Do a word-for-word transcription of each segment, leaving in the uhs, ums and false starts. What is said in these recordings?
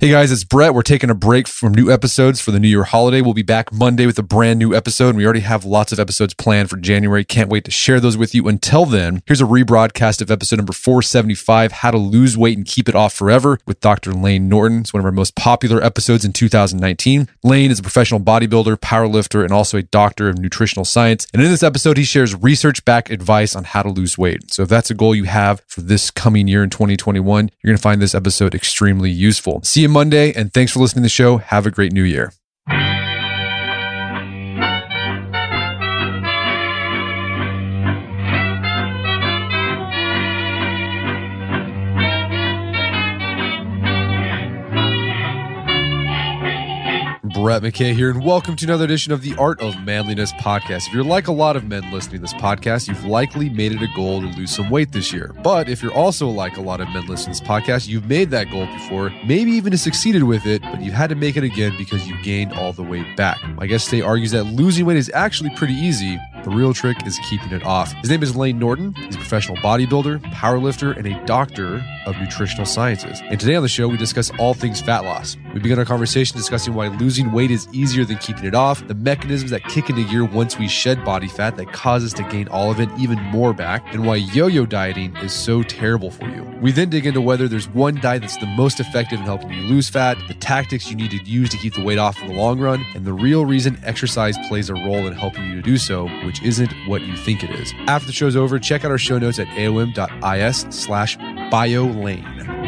Hey guys, it's Brett. We're taking a break from new episodes for the New Year holiday. We'll be back Monday with a brand new episode, and we already have lots of episodes planned for January. Can't wait to share those with you. Until then, here's a rebroadcast of episode number four seventy-five, How to Lose Weight and Keep It Off Forever, with Doctor Layne Norton. It's one of our most popular episodes in two thousand nineteen. Layne is a professional bodybuilder, powerlifter, and also a doctor of nutritional science. And in this episode, he shares research-backed advice on how to lose weight. So if that's a goal you have for this coming year in twenty twenty-one, you're going to find this episode extremely useful. See you Monday, and thanks for listening to the show. Have a great new year. Brett McKay here, and welcome to another edition of the Art of Manliness podcast. If you're like a lot of men listening to this podcast, you've likely made it a goal to lose some weight this year. But if you're also like a lot of men listening to this podcast, you've made that goal before, maybe even succeeded with it, but you had to make it again because you gained all the weight back. My guest today argues that losing weight is actually pretty easy. The real trick is keeping it off. His name is Layne Norton. He's a professional bodybuilder, powerlifter, and a doctor of nutritional sciences. And today on the show, we discuss all things fat loss. We begin our conversation discussing why losing weight is easier than keeping it off, the mechanisms that kick into gear once we shed body fat that cause us to gain all of it, even more back, and why yo-yo dieting is so terrible for you. We then dig into whether there's one diet that's the most effective in helping you lose fat, the tactics you need to use to keep the weight off in the long run, and the real reason exercise plays a role in helping you to do so, which isn't what you think it is. After the show's over, check out our show notes at aom.is slash biolane.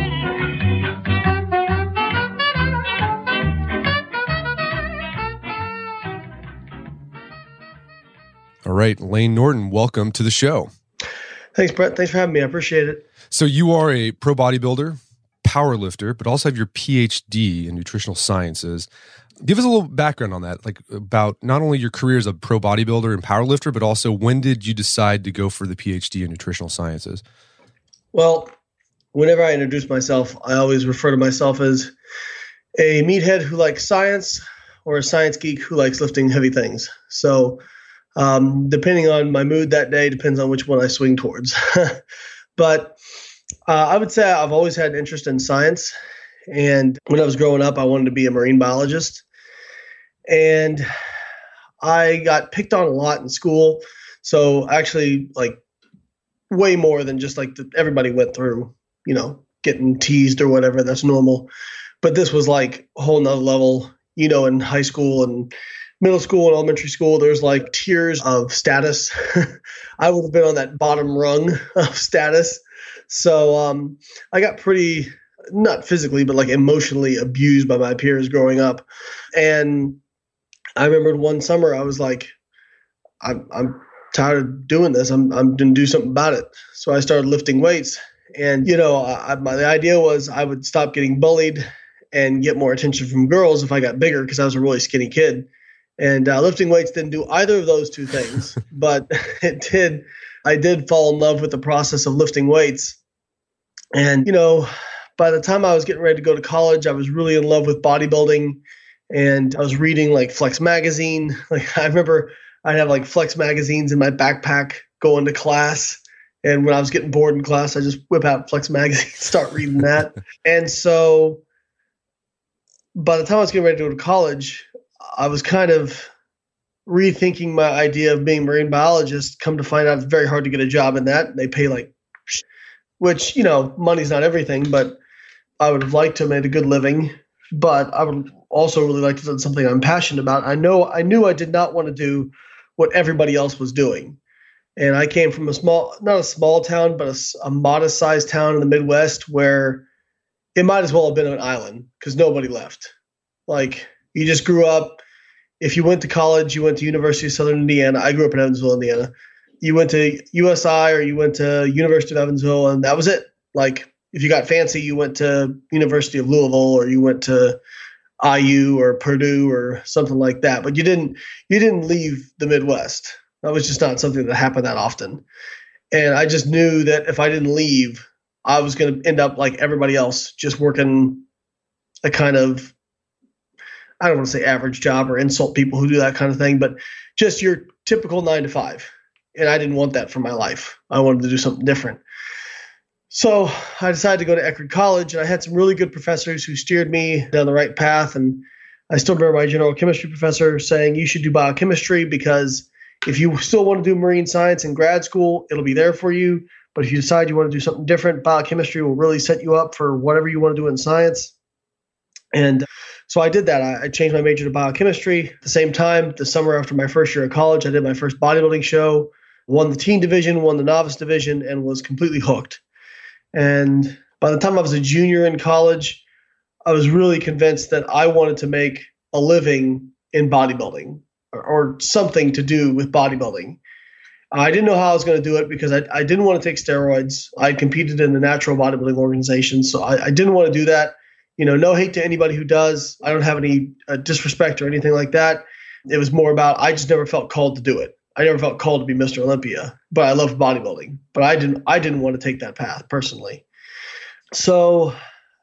All right, Layne Norton, welcome to the show. Thanks, Brett. Thanks for having me. I appreciate it. So you are a pro bodybuilder, power lifter, but also have your P H D in nutritional sciences. Give us a little background on that, like about not only your career as a pro bodybuilder and power lifter, but also when did you decide to go for the P H D in nutritional sciences? Well, whenever I introduce myself, I always refer to myself as a meathead who likes science or a science geek who likes lifting heavy things. So um, depending on my mood that day, depends on which one I swing towards. But uh, I would say I've always had an interest in science. And when I was growing up, I wanted to be a marine biologist. And I got picked on a lot in school. So actually, like, way more than just like the, everybody went through, you know, getting teased or whatever. That's normal. But this was like a whole nother level, you know, in high school and middle school and elementary school, there's like tiers of status. I would have been on that bottom rung of status. So um, I got pretty, not physically, but like emotionally abused by my peers growing up. And I remembered one summer I was like, I'm, I'm tired of doing this. I'm, I'm going to do something about it. So I started lifting weights. And, you know, I, my, the idea was I would stop getting bullied and get more attention from girls if I got bigger, because I was a really skinny kid. And uh, lifting weights didn't do either of those two things, but it did. I did fall in love with the process of lifting weights. And, you know, by the time I was getting ready to go to college, I was really in love with bodybuilding. And I was reading like Flex magazine. Like I remember I'd have like Flex magazines in my backpack going to class. And when I was getting bored in class, I just whip out Flex magazine, start reading that. And so by the time I was getting ready to go to college, I was kind of rethinking my idea of being a marine biologist. Come to find out it's very hard to get a job in that. They pay like, which, you know, money's not everything, but I would have liked to have made a good living. But I would also really like to do something I'm passionate about. I know I knew I did not want to do what everybody else was doing. And I came from a small, not a small town, but a, a modest sized town in the Midwest where it might as well have been an island because nobody left. Like you just grew up. If you went to college, you went to University of Southern Indiana. I grew up in Evansville, Indiana. You went to U S I or you went to University of Evansville, and that was it. Like if you got fancy, you went to University of Louisville or you went to I U or Purdue or something like that. But you didn't you didn't leave the Midwest. That was just not something that happened that often. And I just knew that if I didn't leave, I was going to end up like everybody else, just working a kind of, I don't want to say average job or insult people who do that kind of thing, but just your typical nine to five. And I didn't want that for my life. I wanted to do something different. So I decided to go to Eckerd College, and I had some really good professors who steered me down the right path. And I still remember my general chemistry professor saying, you should do biochemistry because if you still want to do marine science in grad school, it'll be there for you. But if you decide you want to do something different, biochemistry will really set you up for whatever you want to do in science. And so I did that. I, I changed my major to biochemistry. At the same time, the summer after my first year of college, I did my first bodybuilding show, won the teen division, won the novice division, and was completely hooked. And by the time I was a junior in college, I was really convinced that I wanted to make a living in bodybuilding or, or something to do with bodybuilding. I didn't know how I was going to do it because I, I didn't want to take steroids. I competed in the natural bodybuilding organization, so I, I didn't want to do that. You know, no hate to anybody who does. I don't have any uh, disrespect or anything like that. It was more about I just never felt called to do it. I never felt called to be Mister Olympia, but I loved bodybuilding. But I didn't I didn't want to take that path personally. So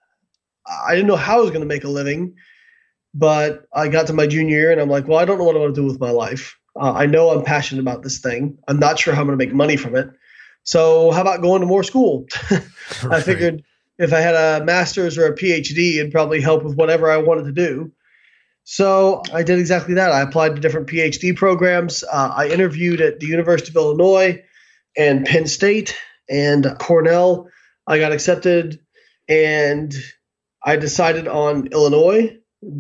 I didn't know how I was going to make a living, but I got to my junior year and I'm like, well, I don't know what I want to do with my life. Uh, I know I'm passionate about this thing. I'm not sure how I'm going to make money from it. So how about going to more school? Right. I figured if I had a master's or a P H D, it'd probably help with whatever I wanted to do. So I did exactly that. I applied to different P H D programs. Uh, I interviewed at the University of Illinois and Penn State and Cornell. I got accepted, and I decided on Illinois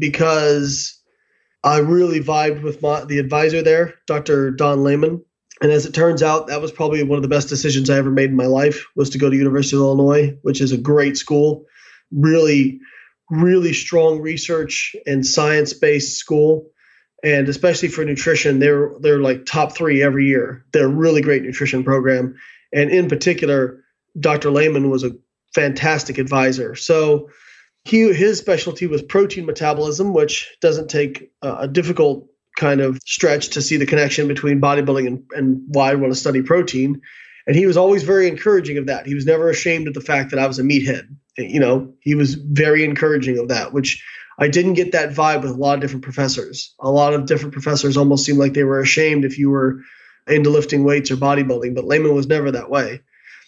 because I really vibed with my, the advisor there, Doctor Don Lehman. And as it turns out, that was probably one of the best decisions I ever made in my life, was to go to University of Illinois, which is a great school, really, really strong research and science-based school. And especially for nutrition, they're they're like top three every year. They're a really great nutrition program. And in particular, Doctor Lehman was a fantastic advisor. So he his specialty was protein metabolism, which doesn't take a, a difficult kind of stretch to see the connection between bodybuilding and, and why I want to study protein. And he was always very encouraging of that. He was never ashamed of the fact that I was a meathead. You know, he was very encouraging of that, which I didn't get that vibe with a lot of different professors. A lot of different professors almost seemed like they were ashamed if you were into lifting weights or bodybuilding, but Lehman was never that way.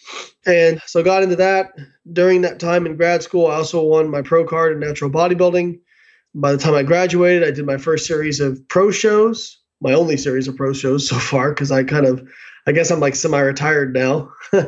And so I got into that. During that time in grad school, I also won my pro card in natural bodybuilding. By the time I graduated, I did my first series of pro shows, my only series of pro shows so far, because I kind of, I guess I'm like semi-retired now,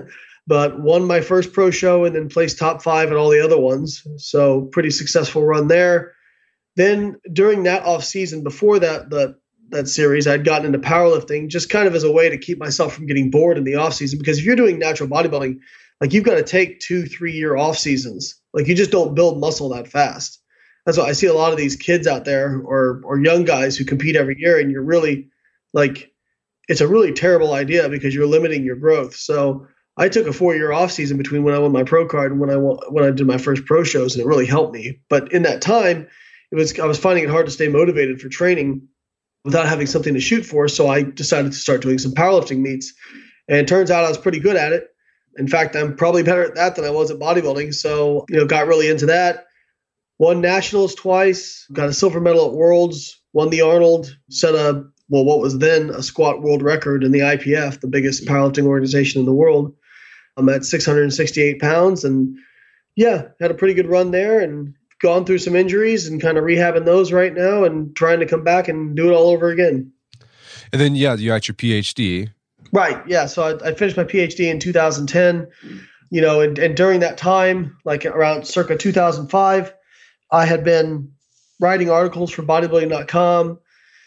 but won my first pro show and then placed top five at all the other ones. So pretty successful run there. Then during that off season, before that, the, that series, I'd gotten into powerlifting just kind of as a way to keep myself from getting bored in the off season. Because if you're doing natural bodybuilding, like you've got to take two, three year off seasons. Like you just don't build muscle that fast. That's why I see a lot of these kids out there or or young guys who compete every year, and you're really like, it's a really terrible idea because you're limiting your growth. So I took a four-year off season between when I won my pro card and when I won, when I did my first pro shows, and it really helped me. But in that time, it was I was finding it hard to stay motivated for training without having something to shoot for. So I decided to start doing some powerlifting meets, and it turns out I was pretty good at it. In fact, I'm probably better at that than I was at bodybuilding. So you know, got really into that. Won nationals twice, got a silver medal at Worlds, won the Arnold, set a, well, what was then a squat world record in the I P F, the biggest powerlifting organization in the world. I'm at six hundred sixty-eight pounds, and yeah, had a pretty good run there and gone through some injuries and kind of rehabbing those right now and trying to come back and do it all over again. And then, yeah, you got your P H D. Right, yeah. So I, I finished my P H D in two thousand ten, you know, and, and during that time, like around circa two thousand five, I had been writing articles for bodybuilding dot com,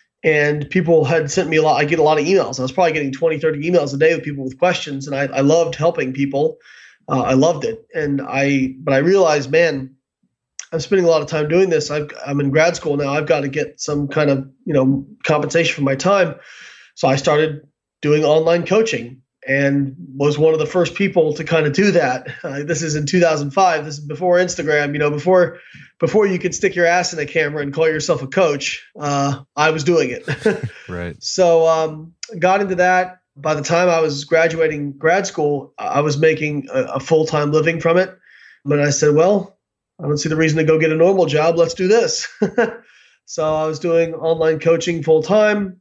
and people had sent me a lot. I get a lot of emails. I was probably getting twenty, thirty emails a day with people with questions, and I, I loved helping people. Uh, I loved it. And I, but I realized, man, I'm spending a lot of time doing this. I've, I'm in grad school now. I've got to get some kind of, you know, compensation for my time. So I started doing online coaching and was one of the first people to kind of do that. Uh, this is in two thousand five. This is before Instagram, you know, before, before you could stick your ass in a camera and call yourself a coach. Uh, I was doing it. Right. So um, got into that. By the time I was graduating grad school, I was making a, a full-time living from it. But I said, well, I don't see the reason to go get a normal job. Let's do this. So I was doing online coaching full-time.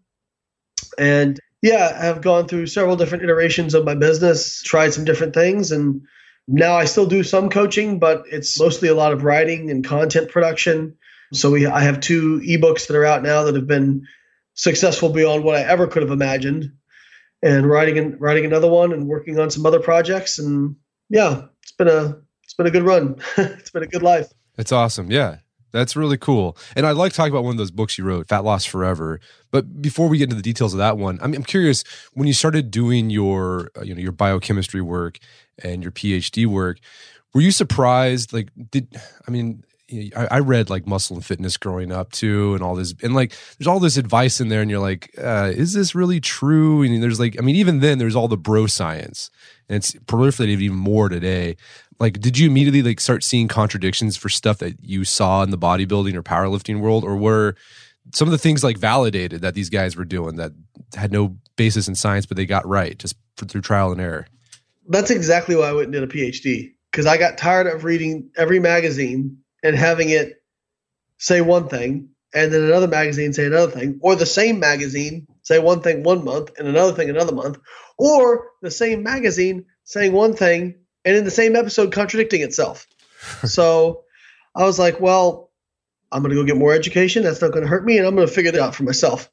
And yeah, I've gone through several different iterations of my business, tried some different things, and Now I still do some coaching, but it's mostly a lot of writing and content production. So we, I have two ebooks that are out now that have been successful beyond what I ever could have imagined, and writing and writing another one and working on some other projects. And yeah, it's been a it's been a good run. It's been a good life. It's awesome. Yeah. That's really cool. And I'd like to talk about one of those books you wrote, Fat Loss Forever. But before we get into the details of that one, I'm, I'm curious, when you started doing your, uh, you know, your biochemistry work and your PhD work, were you surprised? Like, did, I mean, I, I read like Muscle and Fitness growing up too, and all this, and like, there's all this advice in there, and you're like, uh, is this really true? And there's like, I mean, even then there's all the bro science, and it's proliferated even more today. Like, did you immediately like start seeing contradictions for stuff that you saw in the bodybuilding or powerlifting world, or were some of the things like validated that these guys were doing that had no basis in science, but they got right just for, through trial and error? That's exactly why I went and did a PhD, because I got tired of reading every magazine and having it say one thing and then another magazine say another thing, or the same magazine say one thing one month and another thing another month, or the same magazine saying one thing and in the same episode contradicting itself. So I was like, well, I'm going to go get more education. That's not going to hurt me, and I'm going to figure it out for myself.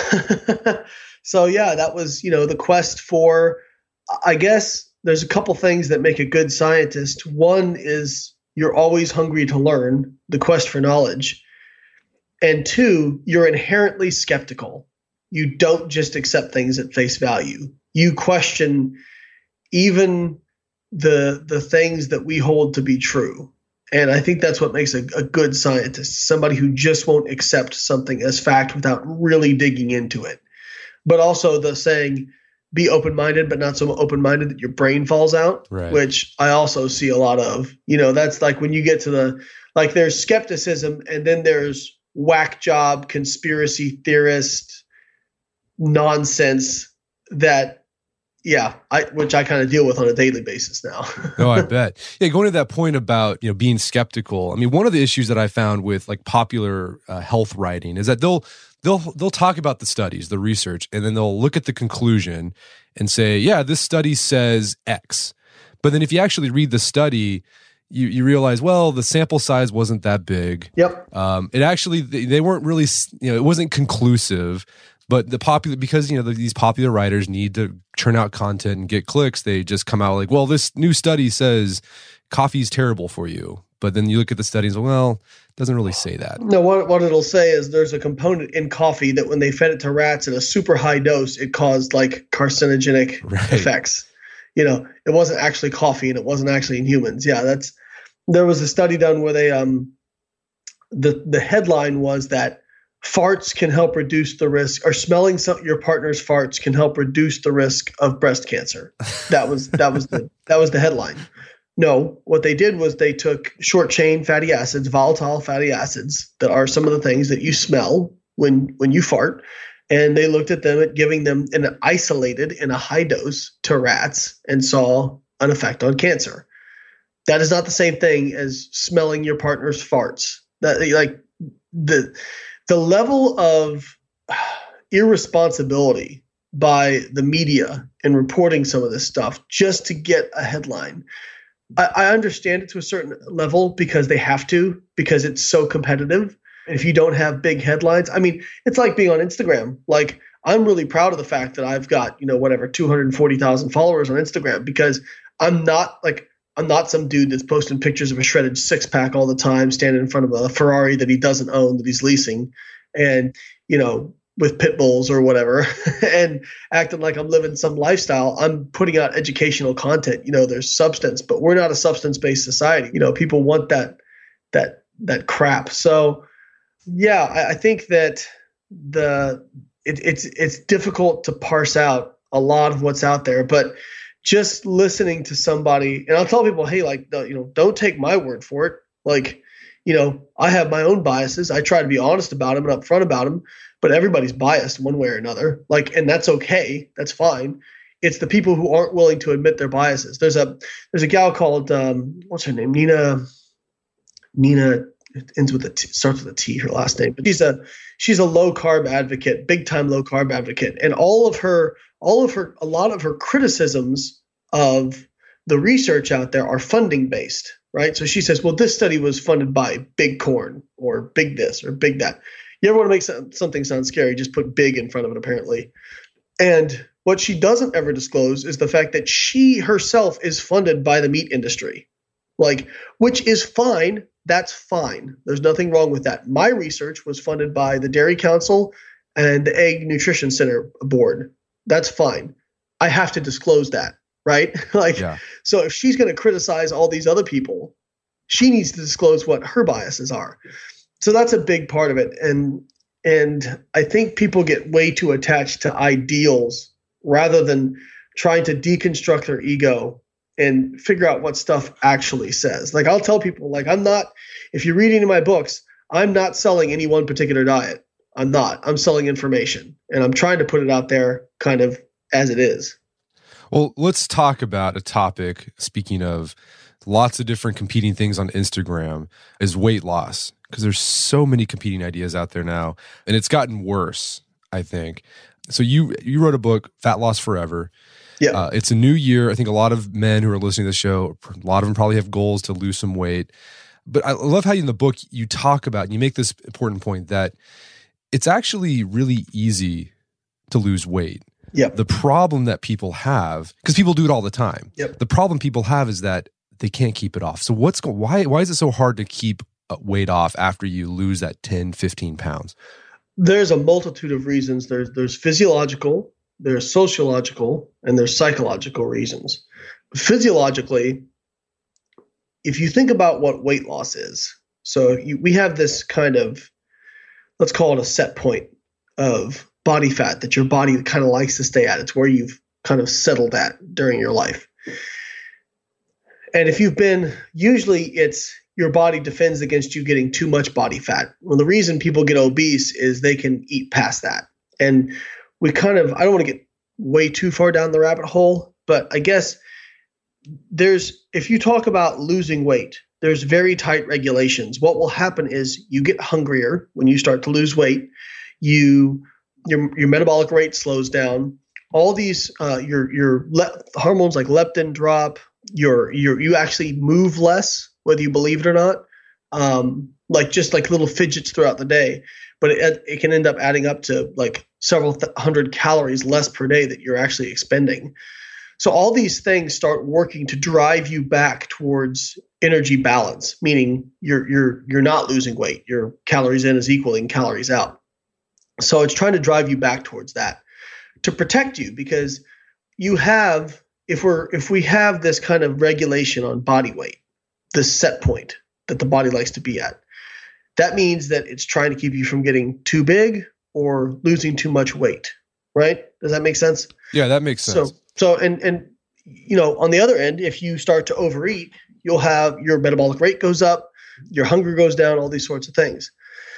So yeah, that was, you know, the quest for, I guess there's a couple things that make a good scientist. One is you're always hungry to learn, the quest for knowledge. And two, you're inherently skeptical. You don't just accept things at face value. You question even the the things that we hold to be true. And I think that's what makes a, a good scientist, somebody who just won't accept something as fact without really digging into it. But also the saying, be open-minded, but not so open-minded that your brain falls out, right, which I also see a lot of. You know, that's like when you get to the, like there's skepticism and then there's whack job, conspiracy theorist nonsense that, yeah, I which I kind of deal with on a daily basis now. Oh, I bet. Yeah, going to that point about, you know, being skeptical. I mean, one of the issues that I found with like popular uh, health writing is that they'll they'll they'll talk about the studies, the research, and then they'll look at the conclusion and say, yeah, this study says X. But then if you actually read the study, you you realize, well, the sample size wasn't that big. Yep. Um, it actually they, they weren't really, you know, it wasn't conclusive. But the popular, because, you know, the, these popular writers need to churn out content and get clicks, they just come out like, well, this new study says coffee's terrible for you. But then you look at the studies, well, it doesn't really say that. No, what, what it'll say is there's a component in coffee that when they fed it to rats at a super high dose, it caused like carcinogenic right. effects. You know, it wasn't actually coffee and it wasn't actually in humans. Yeah, that's, there was a study done where they, um, the, the headline was that farts can help reduce the risk, or smelling some, your partner's farts can help reduce the risk of breast cancer. That was that was the that was the headline. No, what they did was they took short chain fatty acids, volatile fatty acids that are some of the things that you smell when when you fart, and they looked at them at giving them an isolated in a high dose to rats and saw an effect on cancer. That is not the same thing as smelling your partner's farts. That like the The level of irresponsibility by the media in reporting some of this stuff just to get a headline. I, I understand it to a certain level because they have to, because it's so competitive. And if you don't have big headlines, I mean, it's like being on Instagram. Like, I'm really proud of the fact that I've got, you know, whatever, two hundred forty thousand followers on Instagram, because I'm not like, I'm not some dude that's posting pictures of a shredded six pack all the time, standing in front of a Ferrari that he doesn't own, that he's leasing, and, you know, with pit bulls or whatever, and acting like I'm living some lifestyle. I'm putting out educational content. You know, there's substance, but we're not a substance-based society. You know, people want that, that, that crap. So yeah, I, I think that the, it, it's, it's difficult to parse out a lot of what's out there, but just listening to somebody, and I'll tell people, hey, like, you know, don't take my word for it. Like, you know, I have my own biases. I try to be honest about them and upfront about them, but everybody's biased one way or another. Like, and that's okay. That's fine. It's the people who aren't willing to admit their biases. There's a there's a gal called um, what's her name? Nina. Nina it ends with a T, starts with a T. Her last name, but she's a she's a low carb advocate, big time low carb advocate, and all of her all of her a lot of her criticisms of the research out there are funding based, right? So she says, well, this study was funded by Big Corn or Big this or Big that. You ever want to make something sound scary, just put big in front of it, apparently. And what she doesn't ever disclose is the fact that she herself is funded by the meat industry, like, which is fine. That's fine. There's nothing wrong with that. My research was funded by the Dairy Council and the Egg Nutrition Center Board. That's fine. I have to disclose that, right? like, yeah. So if she's going to criticize all these other people, she needs to disclose what her biases are. So that's a big part of it. And and I think people get way too attached to ideals rather than trying to deconstruct their ego and figure out what stuff actually says. Like I'll tell people, like I'm not, if you read any of my books, I'm not selling any one particular diet. I'm not. I'm selling information. And I'm trying to put it out there kind of as it is. Well, let's talk about a topic, speaking of lots of different competing things on Instagram, is weight loss. Because there's so many competing ideas out there now. And it's gotten worse, I think. So you you wrote a book, Fat Loss Forever. Yeah. Uh, it's a new year. I think a lot of men who are listening to the show, a lot of them probably have goals to lose some weight. But I love how in the book you talk about, and you make this important point that it's actually really easy to lose weight. Yep. The problem that people have, because people do it all the time. Yep. The problem people have is that they can't keep it off. So what's go- why why is it so hard to keep weight off after you lose that ten, fifteen pounds? There's a multitude of reasons. There's there's physiological, there's sociological, and there's psychological reasons. Physiologically, if you think about what weight loss is, so you, we have this kind of, let's call it a set point of body fat that your body kind of likes to stay at. It's where you've kind of settled at during your life. And if you've been, usually it's your body defends against you getting too much body fat. Well, the reason people get obese is they can eat past that. And we kind of, I don't want to get way too far down the rabbit hole, but I guess there's, if you talk about losing weight, there's very tight regulations. What will happen is you get hungrier when you start to lose weight. You, your, your metabolic rate slows down. All these, uh, your, your le- hormones like leptin drop, your, your, you actually move less, whether you believe it or not, um, like just like little fidgets throughout the day. But it, it can end up adding up to like several th- hundred calories less per day that you're actually expending. So all these things start working to drive you back towards energy balance, meaning you're you're you're not losing weight. Your calories in is equaling calories out. So it's trying to drive you back towards that to protect you, because you have, if we're if we have this kind of regulation on body weight, this set point that the body likes to be at, that means that it's trying to keep you from getting too big or losing too much weight, right? Does that make sense? Yeah, that makes sense. So, so and and you know, on the other end, if you start to overeat, you'll have your metabolic rate goes up, your hunger goes down, all these sorts of things.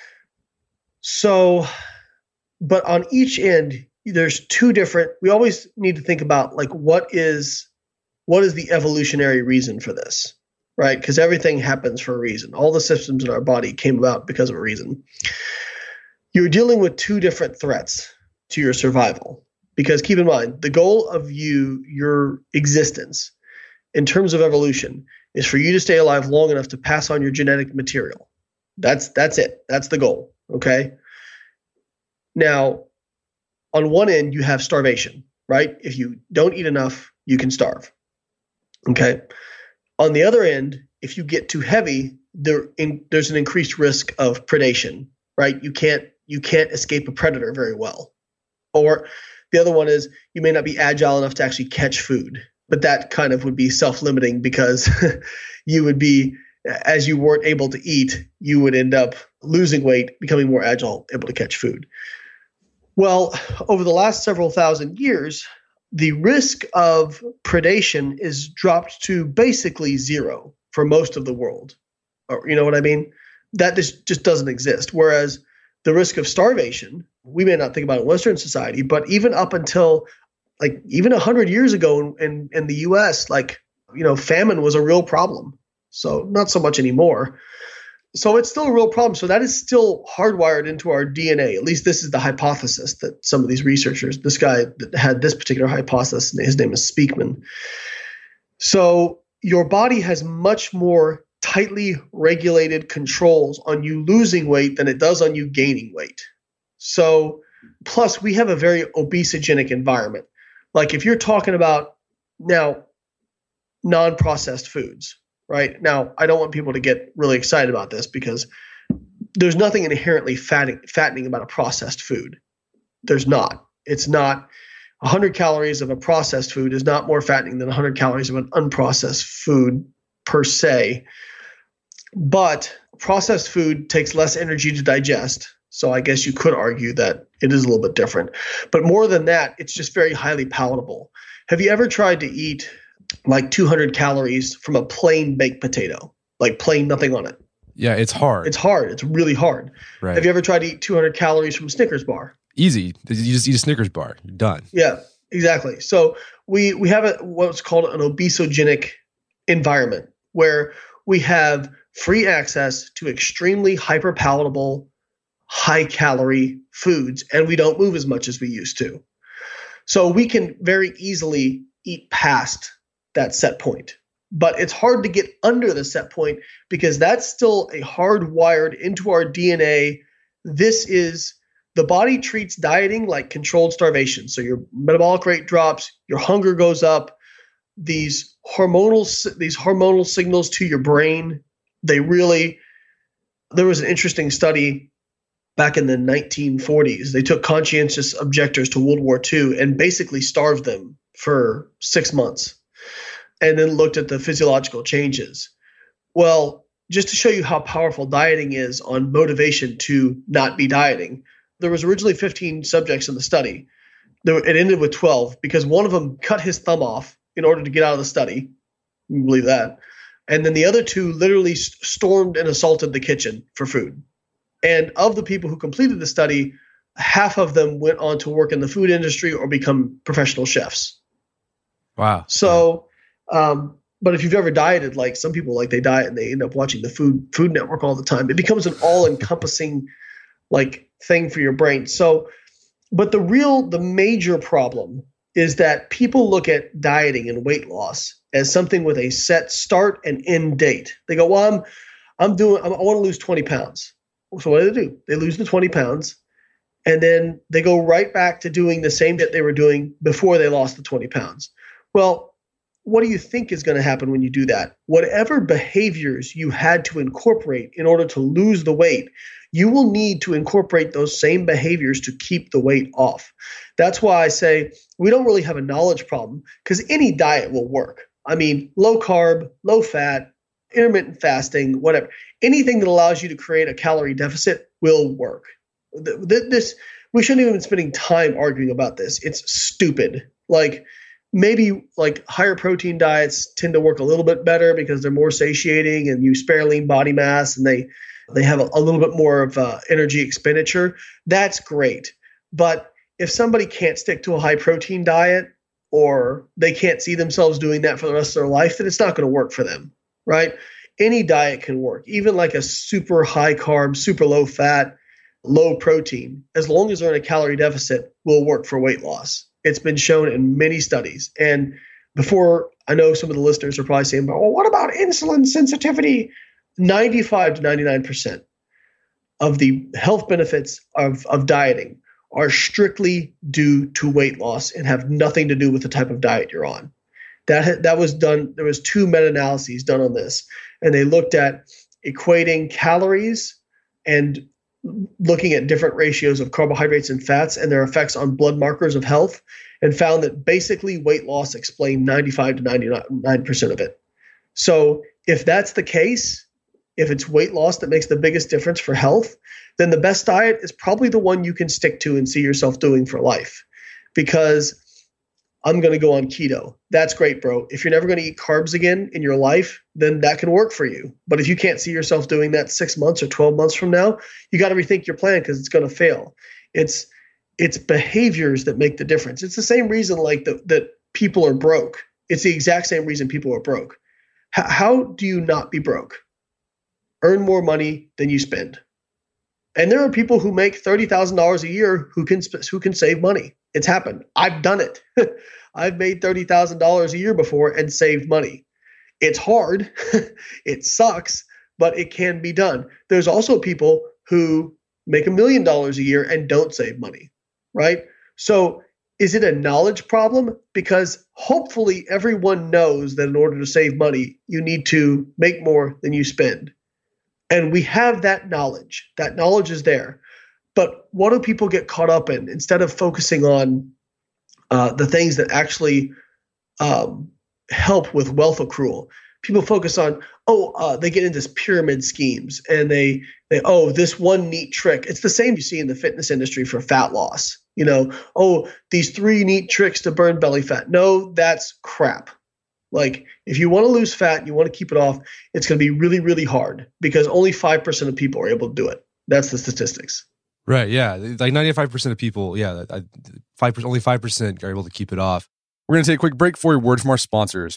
So, but on each end, there's two different. We always need to think about like what is what is the evolutionary reason for this? Right? Because everything happens for a reason. All the systems in our body came about because of a reason. You're dealing with two different threats to your survival. Because keep in mind, the goal of you, your existence, in terms of evolution, is for you to stay alive long enough to pass on your genetic material. That's that's it. That's the goal. Okay? Now, on one end, you have starvation, right? If you don't eat enough, you can starve. Okay? On the other end, if you get too heavy, there in, there's an increased risk of predation, right? You can't you can't escape a predator very well. Or the other one is you may not be agile enough to actually catch food, but that kind of would be self-limiting because you would be, as you weren't able to eat, you would end up losing weight, becoming more agile, able to catch food. Well, over the last several thousand years, the risk of predation is dropped to basically zero for most of the world. Or, you know what I mean? That just, just doesn't exist. Whereas the risk of starvation, we may not think about it in Western society, but even up until like even one hundred years ago in, in, in the U S, like, you know, famine was a real problem. So not so much anymore. So it's still a real problem. So that is still hardwired into our D N A. At least this is the hypothesis that some of these researchers, this guy that had this particular hypothesis, his name is Speakman. So your body has much more tightly regulated controls on you losing weight than it does on you gaining weight. So plus we have a very obesogenic environment. Like if you're talking about now non-processed foods, right? Now, I don't want people to get really excited about this because there's nothing inherently fattening, fattening about a processed food. There's not. It's not one hundred calories of a processed food is not more fattening than one hundred calories of an unprocessed food per se. But processed food takes less energy to digest. So I guess you could argue that it is a little bit different. But more than that, it's just very highly palatable. Have you ever tried to eat like two hundred calories from a plain baked potato, like plain nothing on it? Yeah, it's hard. It's hard. It's really hard. Right. Have you ever tried to eat two hundred calories from a Snickers bar? Easy. You just eat a Snickers bar. You're done. Yeah, exactly. So we we have a, what's called an obesogenic environment where we have free access to extremely hyper palatable, high calorie foods, and we don't move as much as we used to. So we can very easily eat past that set point. But it's hard to get under the set point because that's still a hardwired into our D N A. This is the body treats dieting like controlled starvation. So your metabolic rate drops, your hunger goes up. These hormonal these hormonal signals to your brain, they really there was an interesting study back in the nineteen forties. They took conscientious objectors to World War Two and basically starved them for six months. And then looked at the physiological changes. Well, just to show you how powerful dieting is on motivation to not be dieting, there was originally fifteen subjects in the study. It ended with twelve because one of them cut his thumb off in order to get out of the study. You can believe that. And then the other two literally stormed and assaulted the kitchen for food. And of the people who completed the study, half of them went on to work in the food industry or become professional chefs. Wow. So Um, but if you've ever dieted, like some people, like they diet and they end up watching the Food Food Network all the time, it becomes an all-encompassing like thing for your brain. So, but the real, the major problem is that people look at dieting and weight loss as something with a set start and end date. They go, well, I'm, I'm doing, I'm, I want to lose twenty pounds. So what do they do? They lose the twenty pounds and then they go right back to doing the same shit they were doing before they lost the twenty pounds. Well, what do you think is going to happen when you do that? Whatever behaviors you had to incorporate in order to lose the weight, you will need to incorporate those same behaviors to keep the weight off. That's why I say we don't really have a knowledge problem because any diet will work. I mean, low carb, low fat, intermittent fasting, whatever. Anything that allows you to create a calorie deficit will work. This, we shouldn't even be spending time arguing about this. It's stupid. Like, maybe like higher protein diets tend to work a little bit better because they're more satiating and you spare lean body mass and they they have a, a little bit more of uh, energy expenditure. That's great. But if somebody can't stick to a high protein diet or they can't see themselves doing that for the rest of their life, then it's not going to work for them, right? Any diet can work, even like a super high carb, super low fat, low protein, as long as they're in a calorie deficit, will work for weight loss. It's been shown in many studies. And before, I know some of the listeners are probably saying, well, what about insulin sensitivity? ninety-five to ninety-nine percent of the health benefits of, of dieting are strictly due to weight loss and have nothing to do with the type of diet you're on. That, that was done. There was two meta-analyses done on this, and they looked at equating calories and looking at different ratios of carbohydrates and fats and their effects on blood markers of health, and found that basically weight loss explained ninety-five to ninety-nine percent of it. So if that's the case, if it's weight loss that makes the biggest difference for health, then the best diet is probably the one you can stick to and see yourself doing for life. Because I'm going to go on keto. That's great, bro. If you're never going to eat carbs again in your life, then that can work for you. But if you can't see yourself doing that six months or twelve months from now, you got to rethink your plan because it's going to fail. It's it's behaviors that make the difference. It's the same reason like the, that people are broke. It's the exact same reason people are broke. H- how do you not be broke? Earn more money than you spend. And there are people who make thirty thousand dollars a year who can who can save money. It's happened. I've done it. I've made thirty thousand dollars a year before and saved money. It's hard. It sucks, but it can be done. There's also people who make a million dollars a year and don't save money, right? So is it a knowledge problem? Because hopefully everyone knows that in order to save money, you need to make more than you spend. And we have that knowledge. That knowledge is there. But what do people get caught up in? Instead of focusing on uh, the things that actually um, help with wealth accrual, people focus on, oh, uh, they get into this pyramid schemes and they, they, oh, this one neat trick. It's the same you see in the fitness industry for fat loss. You know, oh, these three neat tricks to burn belly fat. No, that's crap. Like if you want to lose fat and you want to keep it off, it's going to be really, really hard because only five percent of people are able to do it. That's the statistics. Right. Yeah. Like ninety-five percent of people. Yeah. five percent, only five percent are able to keep it off. We're going to take a quick break for a word from our sponsors.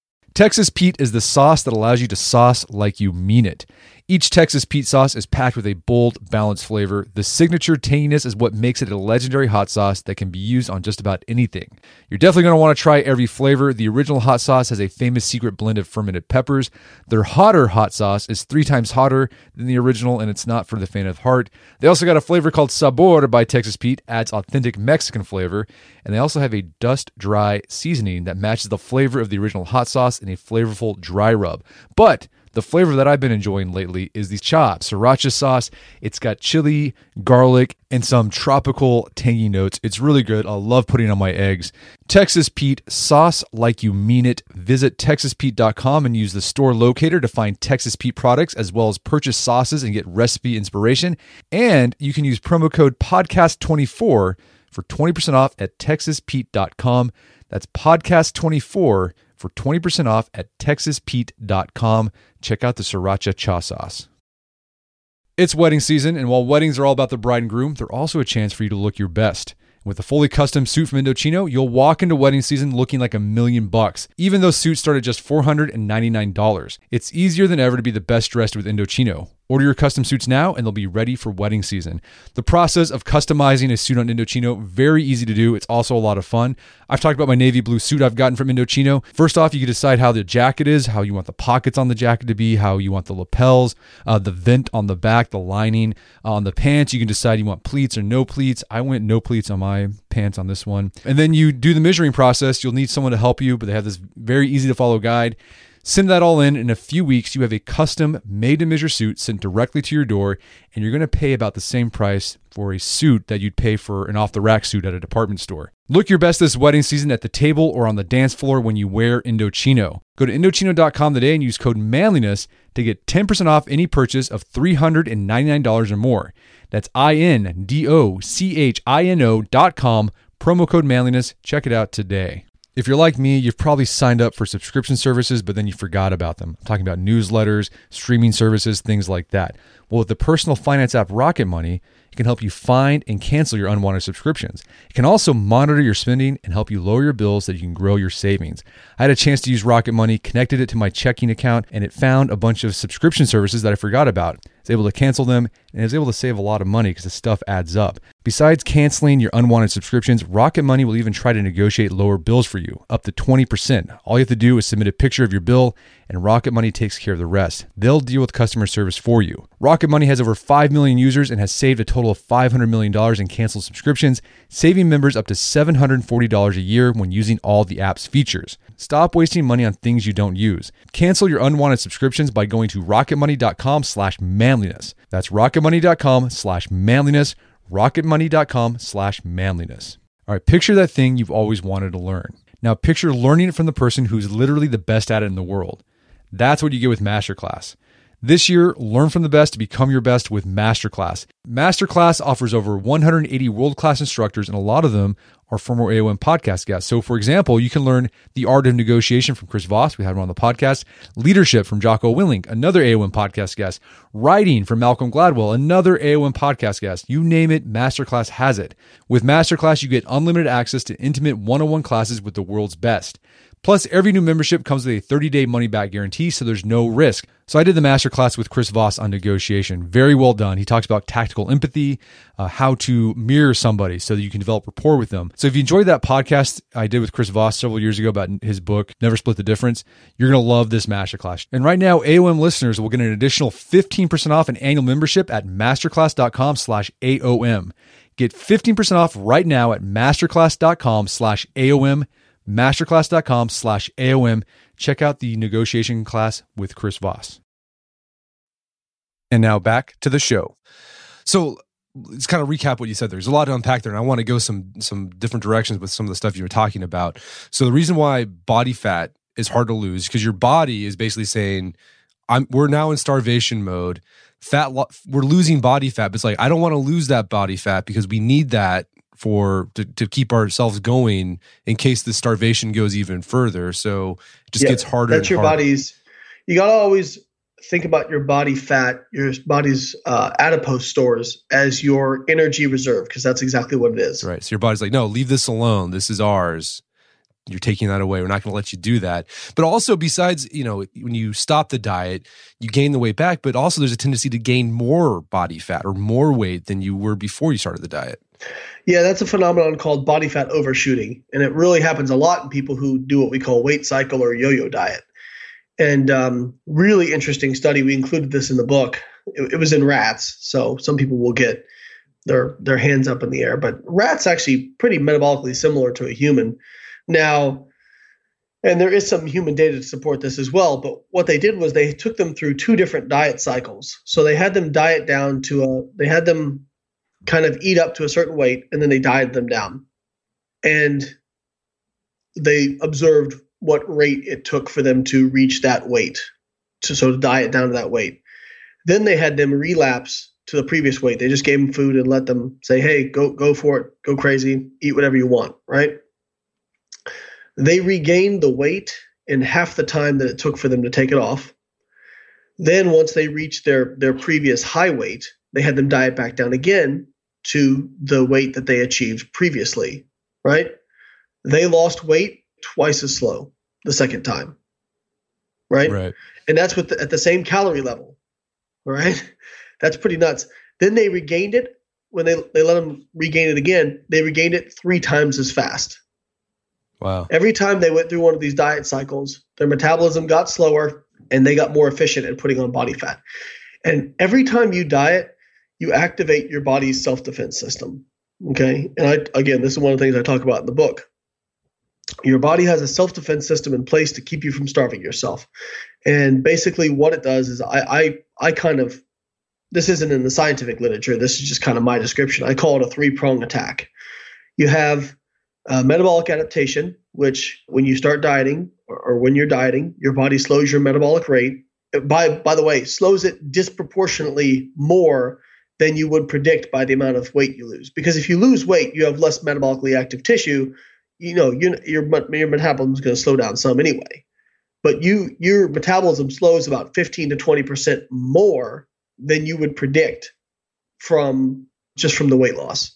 Texas Pete is the sauce that allows you to sauce like you mean it. Each Texas Pete sauce is packed with a bold, balanced flavor. The signature tanginess is what makes it a legendary hot sauce that can be used on just about anything. You're definitely going to want to try every flavor. The original hot sauce has a famous secret blend of fermented peppers. Their hotter hot sauce is three times hotter than the original, and it's not for the faint of heart. They also got a flavor called Sabor by Texas Pete, adds authentic Mexican flavor, and they also have a dust-dry seasoning that matches the flavor of the original hot sauce in a flavorful dry rub. But the flavor that I've been enjoying lately is the Cha Sriracha sauce. It's got chili, garlic, and some tropical tangy notes. It's really good. I love putting it on my eggs. Texas Pete, sauce like you mean it. Visit texas pete dot com and use the store locator to find Texas Pete products as well as purchase sauces and get recipe inspiration. And you can use promo code podcast twenty-four for twenty percent off at texas pete dot com. That's podcast twenty-four for twenty percent off at texas pete dot com. Check out the Sriracha Cha sauce. It's wedding season, and while weddings are all about the bride and groom, they're also a chance for you to look your best. With a fully custom suit from Indochino, you'll walk into wedding season looking like a million bucks, even though suits start at just four hundred ninety-nine dollars. It's easier than ever to be the best dressed with Indochino. Order your custom suits now and they'll be ready for wedding season. The process of customizing a suit on Indochino, very easy to do. It's also a lot of fun. I've talked about my navy blue suit I've gotten from Indochino. First off, you can decide how the jacket is, how you want the pockets on the jacket to be, how you want the lapels, uh, the vent on the back, the lining. Uh, on the pants, you can decide you want pleats or no pleats. I went no pleats on my pants on this one. And then you do the measuring process. You'll need someone to help you, but they have this very easy to follow guide. Send that all in. In a few weeks, you have a custom made-to-measure suit sent directly to your door, and you're going to pay about the same price for a suit that you'd pay for an off-the-rack suit at a department store. Look your best this wedding season at the table or on the dance floor when you wear Indochino. Go to Indochino dot com today and use code manliness to get ten percent off any purchase of three hundred ninety-nine dollars or more. That's I N D O C H I N O dot com, promo code manliness. Check it out today. If you're like me, you've probably signed up for subscription services, but then you forgot about them. I'm talking about newsletters, streaming services, things like that. Well, with the personal finance app Rocket Money, it can help you find and cancel your unwanted subscriptions. It can also monitor your spending and help you lower your bills so that you can grow your savings. I had a chance to use Rocket Money, connected it to my checking account, and it found a bunch of subscription services that I forgot about. I was able to cancel them, and I was able to save a lot of money because the stuff adds up. Besides canceling your unwanted subscriptions, Rocket Money will even try to negotiate lower bills for you, up to twenty percent. All you have to do is submit a picture of your bill, and Rocket Money takes care of the rest. They'll deal with customer service for you. Rocket Money has over five million users and has saved a total of five hundred million dollars in canceled subscriptions, saving members up to seven hundred forty dollars a year when using all the app's features. Stop wasting money on things you don't use. Cancel your unwanted subscriptions by going to rocketmoney.com slash manliness. That's rocketmoney.com slash manliness. rocketmoney.com slash manliness. All right, picture that thing you've always wanted to learn. Now picture learning it from the person who's literally the best at it in the world. That's what you get with Masterclass. This year, learn from the best to become your best with Masterclass. Masterclass offers over one hundred eighty world-class instructors, and a lot of them are former A O M podcast guests. So, for example, you can learn the art of negotiation from Chris Voss. We had him on the podcast. Leadership from Jocko Willink, another A O M podcast guest. Writing from Malcolm Gladwell, another A O M podcast guest. You name it, Masterclass has it. With Masterclass, you get unlimited access to intimate one-on-one classes with the world's best. Plus, every new membership comes with a thirty-day money-back guarantee, so there's no risk. So I did the masterclass with Chris Voss on negotiation. Very well done. He talks about tactical empathy, uh, how to mirror somebody so that you can develop rapport with them. So if you enjoyed that podcast I did with Chris Voss several years ago about his book, Never Split the Difference, you're going to love this masterclass. And right now, A O M listeners will get an additional fifteen percent off an annual membership at masterclass.com slash AOM. Get fifteen percent off right now at masterclass.com slash AOM. masterclass.com slash AOM. Check out the negotiation class with Chris Voss. And now back to the show. So let's kind of recap what you said. There's a lot to unpack there, and I want to go some some different directions with some of the stuff you were talking about. So the reason why body fat is hard to lose because your body is basically saying, "I'm we're now in starvation mode. Fat, lo- we're losing body fat, but it's like I don't want to lose that body fat because we need that for to, to keep ourselves going in case the starvation goes even further." So it just yeah, gets harder. That's and your harder. body's. You got to always think about your body fat, your body's uh, adipose stores as your energy reserve, because that's exactly what it is. Right. So your body's like, no, leave this alone. This is ours. You're taking that away. We're not going to let you do that. But also, besides, you know, when you stop the diet, you gain the weight back, but also there's a tendency to gain more body fat or more weight than you were before you started the diet. Yeah, that's a phenomenon called body fat overshooting. And it really happens a lot in people who do what we call weight cycle or yo-yo diet. And um, really interesting study. We included this in the book. It, it was in rats. So some people will get their, their hands up in the air. But rats actually pretty metabolically similar to a human. Now, and there is some human data to support this as well, but what they did was they took them through two different diet cycles. So they had them diet down to a, they had them kind of eat up to a certain weight, and then they dieted them down. And they observed what rate it took for them to reach that weight, to so to diet down to that weight. Then they had them relapse to the previous weight. They just gave them food and let them say, hey, go go for it, go crazy, eat whatever you want, right? They regained the weight in half the time that it took for them to take it off. Then once they reached their, their previous high weight, they had them diet back down again to the weight that they achieved previously, right? They lost weight twice as slow the second time, right? Right. And that's with the, at the same calorie level, right? That's pretty nuts. Then they regained it. When they, they let them regain it again, they regained it three times as fast. Wow. Every time they went through one of these diet cycles, their metabolism got slower and they got more efficient at putting on body fat. And every time you diet, you activate your body's self-defense system. Okay. And I, again, this is one of the things I talk about in the book. Your body has a self-defense system in place to keep you from starving yourself. And basically what it does is I, I, I kind of, this isn't in the scientific literature. This is just kind of my description. I call it a three-prong attack. You have Uh, metabolic adaptation, which when you start dieting or, or when you're dieting, your body slows your metabolic rate. By by the way, slows it disproportionately more than you would predict by the amount of weight you lose. Because if you lose weight, you have less metabolically active tissue. You know, you, your your metabolism is going to slow down some anyway. But you your metabolism slows about fifteen to twenty percent more than you would predict from just from the weight loss.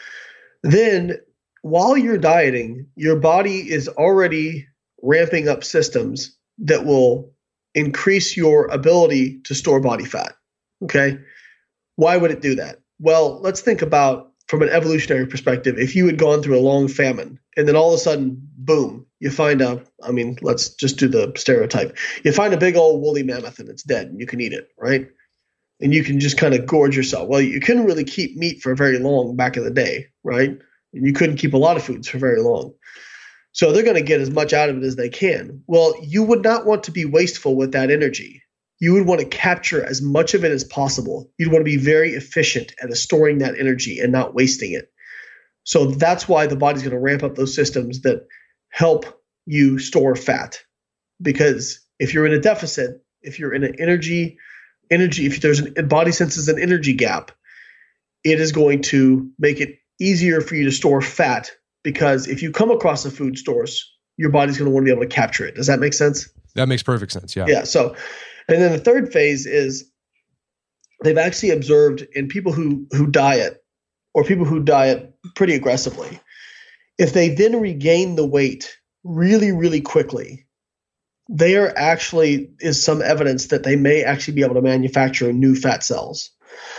Then while you're dieting, your body is already ramping up systems that will increase your ability to store body fat. Okay. Why would it do that? Well, let's think about from an evolutionary perspective. If you had gone through a long famine and then all of a sudden, boom, you find a, I mean, let's just do the stereotype. You find a big old woolly mammoth and it's dead and you can eat it, right? And you can just kind of gorge yourself. Well, you couldn't really keep meat for very long back in the day, right? And you couldn't keep a lot of foods for very long. So they're going to get as much out of it as they can. Well, you would not want to be wasteful with that energy. You would want to capture as much of it as possible. You'd want to be very efficient at storing that energy and not wasting it. So that's why the body's going to ramp up those systems that help you store fat. Because if you're in a deficit, if you're in an energy, energy, if there's a body senses an energy gap, it is going to make it easier for you to store fat, because if you come across a food source, your body's going to want to be able to capture it. Does that make sense? That makes perfect sense. Yeah. Yeah. So, and then the third phase is they've actually observed in people who, who diet or people who diet pretty aggressively, if they then regain the weight really, really quickly, there actually is some evidence that they may actually be able to manufacture new fat cells.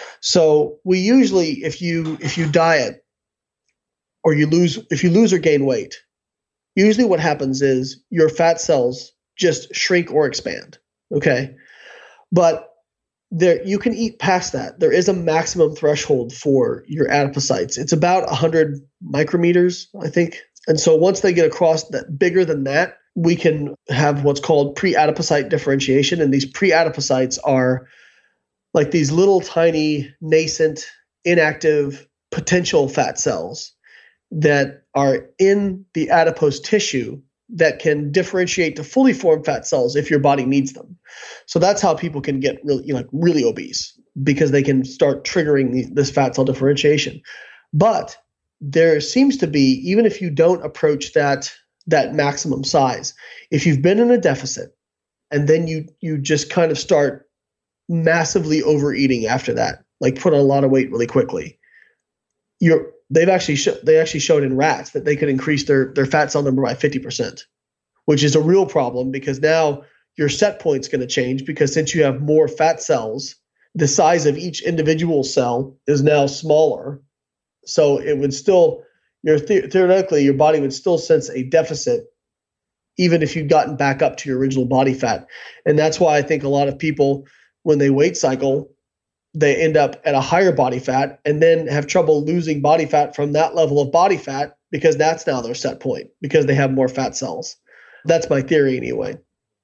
So we usually, if you if you diet or you lose, if you lose or gain weight, usually what happens is your fat cells just shrink or expand. Okay, but there you can eat past that. There is a maximum threshold for your adipocytes. It's about one hundred micrometers, I think. And so once they get across that, bigger than that, we can have what's called pre-adipocyte differentiation. And these pre-adipocytes are like these little tiny nascent, inactive potential fat cells that are in the adipose tissue that can differentiate to fully formed fat cells if your body needs them. So that's how people can get really, you know, like really obese, because they can start triggering the, this fat cell differentiation. But there seems to be, even if you don't approach that that maximum size, if you've been in a deficit and then you you just kind of start massively overeating after that, like put on a lot of weight really quickly, you're they've actually sh- they actually showed in rats that they could increase their their fat cell number by fifty percent, which is a real problem because now your set point's going to change, because since you have more fat cells, the size of each individual cell is now smaller. So it would still, your the- theoretically, your body would still sense a deficit even if you'd gotten back up to your original body fat. And that's why I think a lot of people, when they weight cycle, they end up at a higher body fat and then have trouble losing body fat from that level of body fat, because that's now their set point, because they have more fat cells. That's my theory anyway.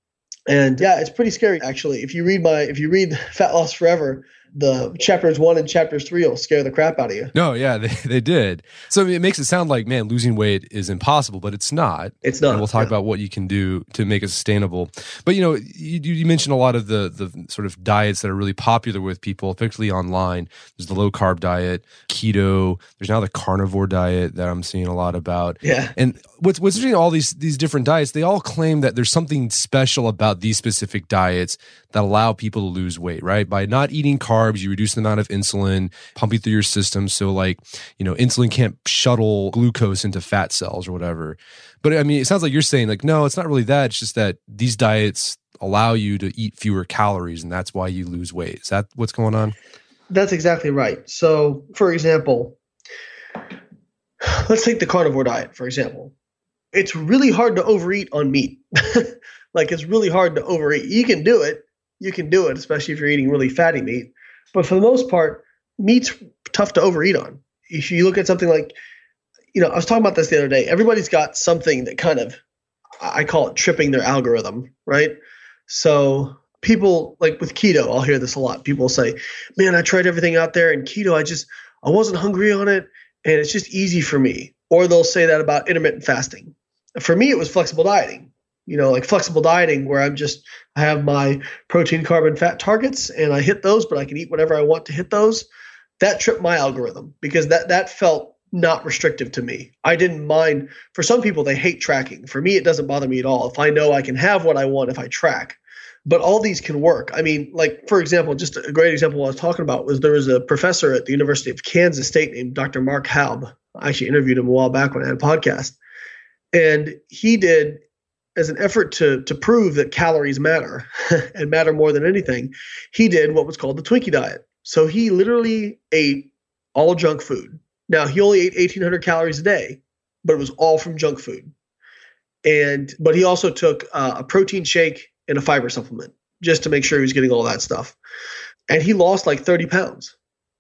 And yeah, it's pretty scary actually. If you read my, if you read Fat Loss Forever, the chapters one and chapters three will scare the crap out of you. No, yeah, they, they did. So it makes it sound like, man, losing weight is impossible, but it's not. It's not. And we'll talk yeah. about what you can do to make it sustainable. But, you know, you, you mentioned a lot of the the sort of diets that are really popular with people, particularly online. There's the low carb diet, keto. There's now the carnivore diet that I'm seeing a lot about. Yeah. And what's what's interesting, all these these different diets, they all claim that there's something special about these specific diets that allow people to lose weight, right? By not eating carbs, you reduce the amount of insulin pumping through your system. So like, you know, insulin can't shuttle glucose into fat cells or whatever. But I mean, it sounds like you're saying like, no, it's not really that. It's just that these diets allow you to eat fewer calories, and that's why you lose weight. Is that what's going on? That's exactly right. So for example, let's take the carnivore diet, for example. It's really hard to overeat on meat. Like it's really hard to overeat. You can do it. You can do it, especially if you're eating really fatty meat. But for the most part, meat's tough to overeat on. If you look at something like, you know, I was talking about this the other day. Everybody's got something that kind of, I call it tripping their algorithm, right? So people, like with keto, I'll hear this a lot. People say, man, I tried everything out there and keto, I just, I wasn't hungry on it and it's just easy for me. Or they'll say that about intermittent fasting. For me, it was flexible dieting. You know, like flexible dieting where I'm just, I have my protein, carb, and fat targets and I hit those, but I can eat whatever I want to hit those. That tripped my algorithm because that, that felt not restrictive to me. I didn't mind. For some people, they hate tracking. For me, it doesn't bother me at all. If I know I can have what I want if I track. But all these can work. I mean, like, for example, just a great example I was talking about was there was a professor at the University of Kansas State named Doctor Mark Haub. I actually interviewed him a while back when I had a podcast. And he did, as an effort to to prove that calories matter and matter more than anything, he did what was called the Twinkie diet. So he literally ate all junk food. Now, he only ate eighteen hundred calories a day, but it was all from junk food. And but he also took uh, a protein shake and a fiber supplement just to make sure he was getting all that stuff. And he lost like thirty pounds.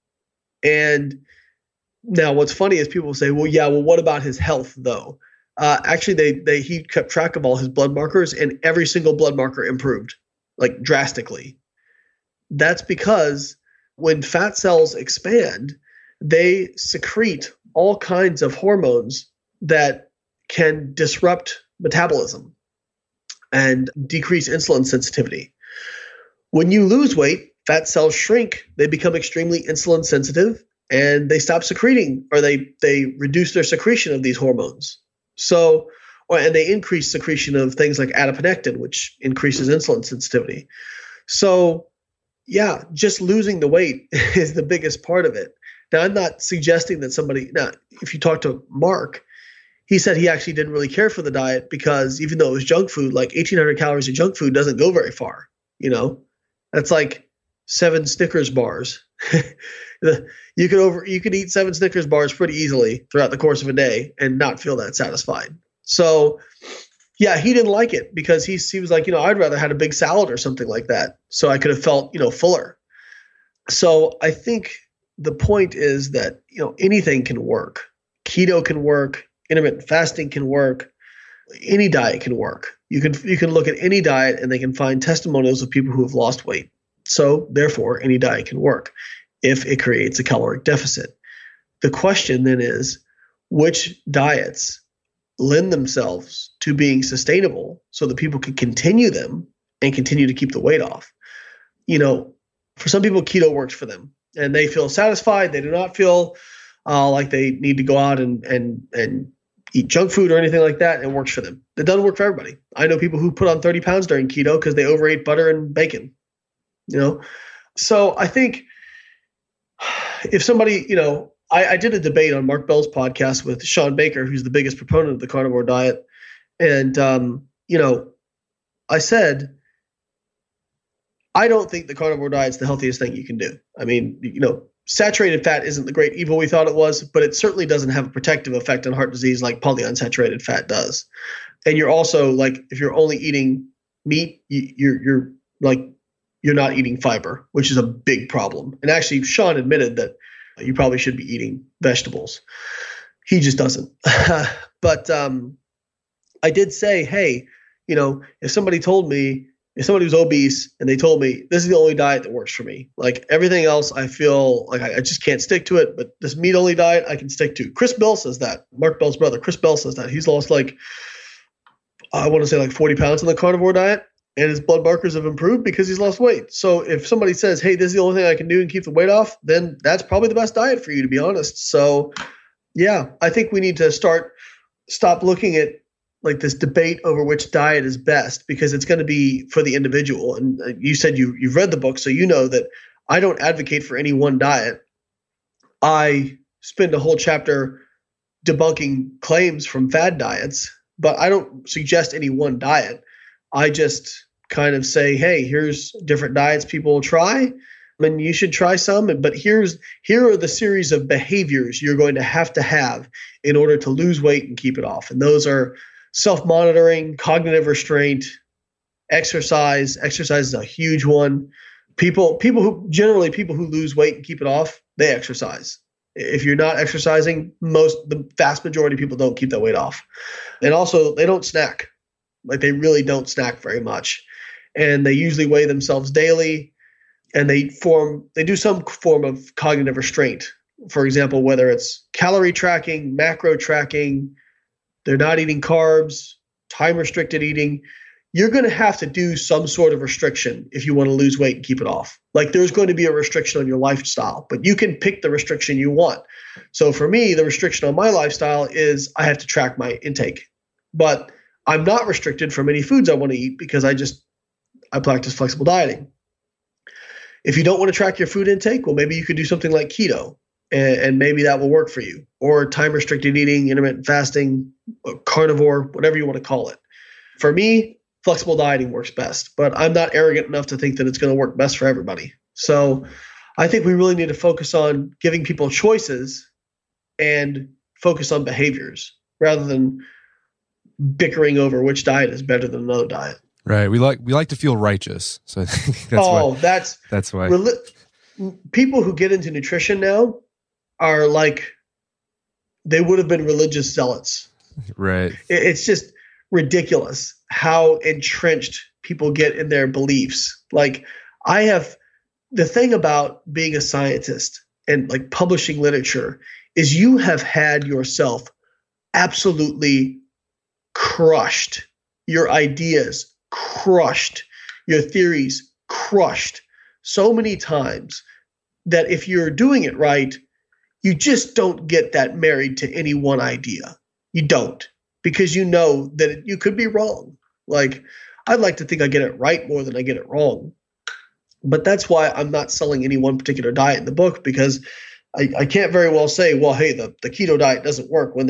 And now what's funny is people say, well, yeah, well, what about his health though? Uh, actually, they they he kept track of all his blood markers, and every single blood marker improved, like drastically. That's because when fat cells expand, they secrete all kinds of hormones that can disrupt metabolism and decrease insulin sensitivity. When you lose weight, fat cells shrink. They become extremely insulin sensitive, and they stop secreting, or they they reduce their secretion of these hormones. So, or, and they increase secretion of things like adiponectin, which increases insulin sensitivity. So, yeah, just losing the weight is the biggest part of it. Now, I'm not suggesting that somebody, now, if you talk to Mark, he said he actually didn't really care for the diet because even though it was junk food, like eighteen hundred calories of junk food doesn't go very far. You know, that's like seven Snickers bars. you could over you could eat seven Snickers bars pretty easily throughout the course of a day and not feel that satisfied. So yeah, he didn't like it because he, he was like, you know, I'd rather had a big salad or something like that so I could have felt, you know, fuller. So I think the point is that, you know, anything can work. Keto can work. Intermittent fasting can work. Any diet can work. You can you can look at any diet and they can find testimonials of people who have lost weight. So therefore, any diet can work if it creates a caloric deficit. The question then is, which diets lend themselves to being sustainable so that people can continue them and continue to keep the weight off? You know, for some people, keto works for them and they feel satisfied. They do not feel uh, like they need to go out and, and, and eat junk food or anything like that. It works for them. It doesn't work for everybody. I know people who put on thirty pounds during keto because they overate butter and bacon, you know? So I think if somebody, you know, I, I did a debate on Mark Bell's podcast with Sean Baker, who's the biggest proponent of the carnivore diet. And, um, you know, I said, I don't think the carnivore diet is the healthiest thing you can do. I mean, you know, saturated fat isn't the great evil we thought it was, but it certainly doesn't have a protective effect on heart disease like polyunsaturated fat does. And you're also like, if you're only eating meat, you, you're, you're like, you're not eating fiber, which is a big problem. And actually, Sean admitted that you probably should be eating vegetables. He just doesn't. But um, I did say, hey, you know, if somebody told me, if somebody was obese and they told me this is the only diet that works for me, like everything else, I feel like I, I just can't stick to it. But this meat only diet I can stick to. Chris Bell says that. Mark Bell's brother, Chris Bell says that. He's lost like, I want to say like forty pounds on the carnivore diet. And his blood markers have improved because he's lost weight. So if somebody says, hey, this is the only thing I can do and keep the weight off, then that's probably the best diet for you, to be honest. So yeah, I think we need to start, stop looking at like this debate over which diet is best because it's going to be for the individual. And you said you, you've read the book, so you know that I don't advocate for any one diet. I spend a whole chapter debunking claims from fad diets, but I don't suggest any one diet. I just kind of say, hey, here's different diets people will try, and you should try some. But here's here are the series of behaviors you're going to have to have in order to lose weight and keep it off. And those are self-monitoring, cognitive restraint, exercise. Exercise is a huge one. People, people who generally people who lose weight and keep it off, they exercise. If you're not exercising, most the vast majority of people don't keep that weight off. And also, they don't snack. Like they really don't snack very much. And they usually weigh themselves daily and they form, they do some form of cognitive restraint. For example, whether it's calorie tracking, macro tracking, they're not eating carbs, time restricted eating. You're going to have to do some sort of restriction if you want to lose weight and keep it off. Like there's going to be a restriction on your lifestyle, but you can pick the restriction you want. So for me, the restriction on my lifestyle is I have to track my intake, but I'm not restricted from any foods I want to eat because I just, I practice flexible dieting. If you don't want to track your food intake, well, maybe you could do something like keto and, and maybe that will work for you, or time restricted eating, intermittent fasting, carnivore, whatever you want to call it. For me, flexible dieting works best, but I'm not arrogant enough to think that it's going to work best for everybody. So I think we really need to focus on giving people choices and focus on behaviors rather than bickering over which diet is better than another diet. Right. We like we like to feel righteous. So I think that's oh, why, that's that's why reli- people who get into nutrition now are like they would have been religious zealots. Right. It, it's just ridiculous how entrenched people get in their beliefs. Like I have the thing about being a scientist and like publishing literature is you have had yourself absolutely crushed, your ideas crushed, your theories crushed so many times that if you're doing it right, you just don't get that married to any one idea. You don't, because you know that it, you could be wrong. Like I'd like to think I get it right more than I get it wrong. But that's why I'm not selling any one particular diet in the book, because I, I can't very well say, well, hey, the, the keto diet doesn't work when there's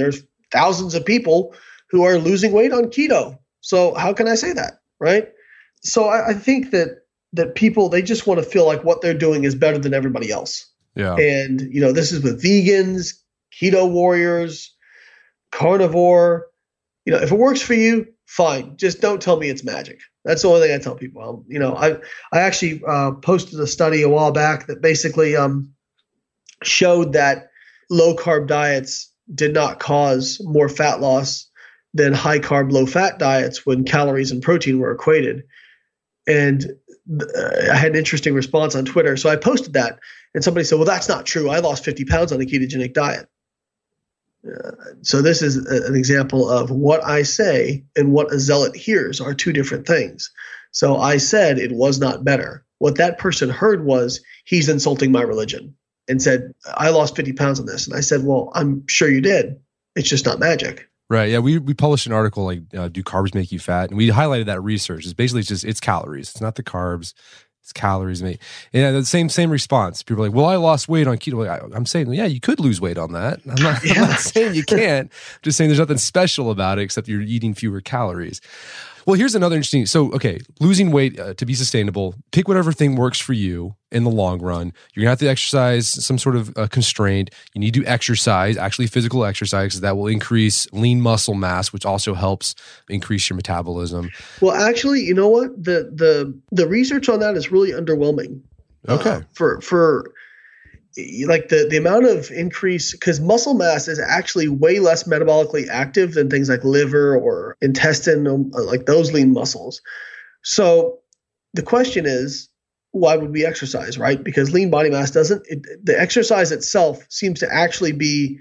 thousands of people who are losing weight on keto. So how can I say that, right? So I, I think that that people, they just want to feel like what they're doing is better than everybody else. Yeah. And, you know, this is with vegans, keto warriors, carnivore. You know, if it works for you, fine. Just don't tell me it's magic. That's the only thing I tell people. Um, you know, I I actually uh, posted a study a while back that basically um, showed that low carb diets did not cause more fat loss than high carb, low fat diets when calories and protein were equated. And uh, I had an interesting response on Twitter. So I posted that and somebody said, well, that's not true. I lost fifty pounds on a ketogenic diet. Uh, so this is a, an example of what I say and what a zealot hears are two different things. So I said it was not better. What that person heard was he's insulting my religion and said, I lost fifty pounds on this. And I said, well, I'm sure you did. It's just not magic. Right. Yeah. We we published an article like, uh, do carbs make you fat? And we highlighted that research. It's basically just, it's calories. It's not the carbs. It's calories. Mate. And the same same response. People are like, well, I lost weight on keto. Like, I, I'm saying, yeah, you could lose weight on that. I'm not, yeah. I'm not saying you can't. I'm just saying there's nothing special about it except you're eating fewer calories. Well, here's another interesting. So, okay, losing weight uh, to be sustainable, pick whatever thing works for you in the long run. You're gonna have to exercise some sort of uh, constraint. You need to exercise, actually physical exercise, because that will increase lean muscle mass, which also helps increase your metabolism. Well, actually, you know what? The the the research on that is really underwhelming. Okay. Uh, for for like the, the amount of increase, because muscle mass is actually way less metabolically active than things like liver or intestine, like those lean muscles. So the question is, why would we exercise, right? Because lean body mass doesn't, it, the exercise itself seems to actually be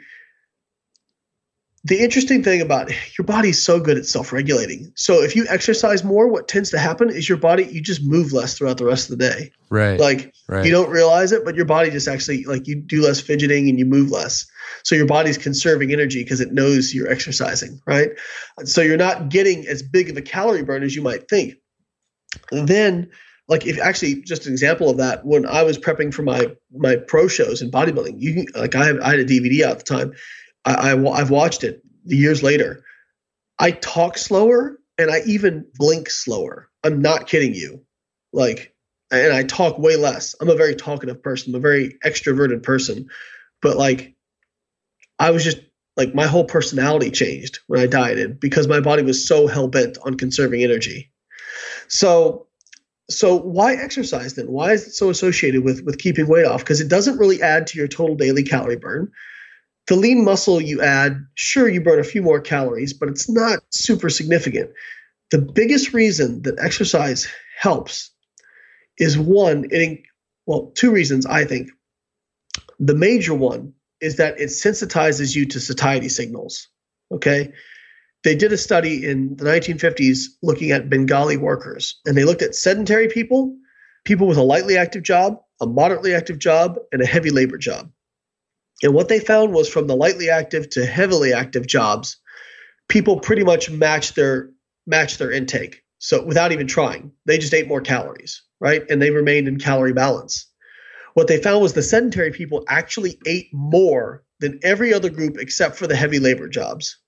the interesting thing about your body is so good at self-regulating. So if you exercise more, what tends to happen is your body, you just move less throughout the rest of the day. Right. Like right. You don't realize it, but your body just actually, like, you do less fidgeting and you move less. So your body's conserving energy because it knows you're exercising, right? So you're not getting as big of a calorie burn as you might think. And then, like, if actually just an example of that, when I was prepping for my my pro shows in bodybuilding, you can, like I, have, I had a D V D out at the time. I, I, I've watched it years later. I talk slower and I even blink slower. I'm not kidding you. Like, and I talk way less. I'm a very talkative person. I'm a very extroverted person. But like, I was just like, my whole personality changed when I dieted because my body was so hell-bent on conserving energy. So, so why exercise then? Why is it so associated with, with keeping weight off? Because it doesn't really add to your total daily calorie burn. The lean muscle you add, sure, you burn a few more calories, but it's not super significant. The biggest reason that exercise helps is one, it, well, two reasons, I think. The major one is that it sensitizes you to satiety signals, okay? They did a study in the nineteen fifties looking at Bengali workers, and they looked at sedentary people, people with a lightly active job, a moderately active job, and a heavy labor job. And what they found was from the lightly active to heavily active jobs, people pretty much matched their matched their intake. So without even trying, they just ate more calories, right? And they remained in calorie balance. What they found was the sedentary people actually ate more than every other group except for the heavy labor jobs.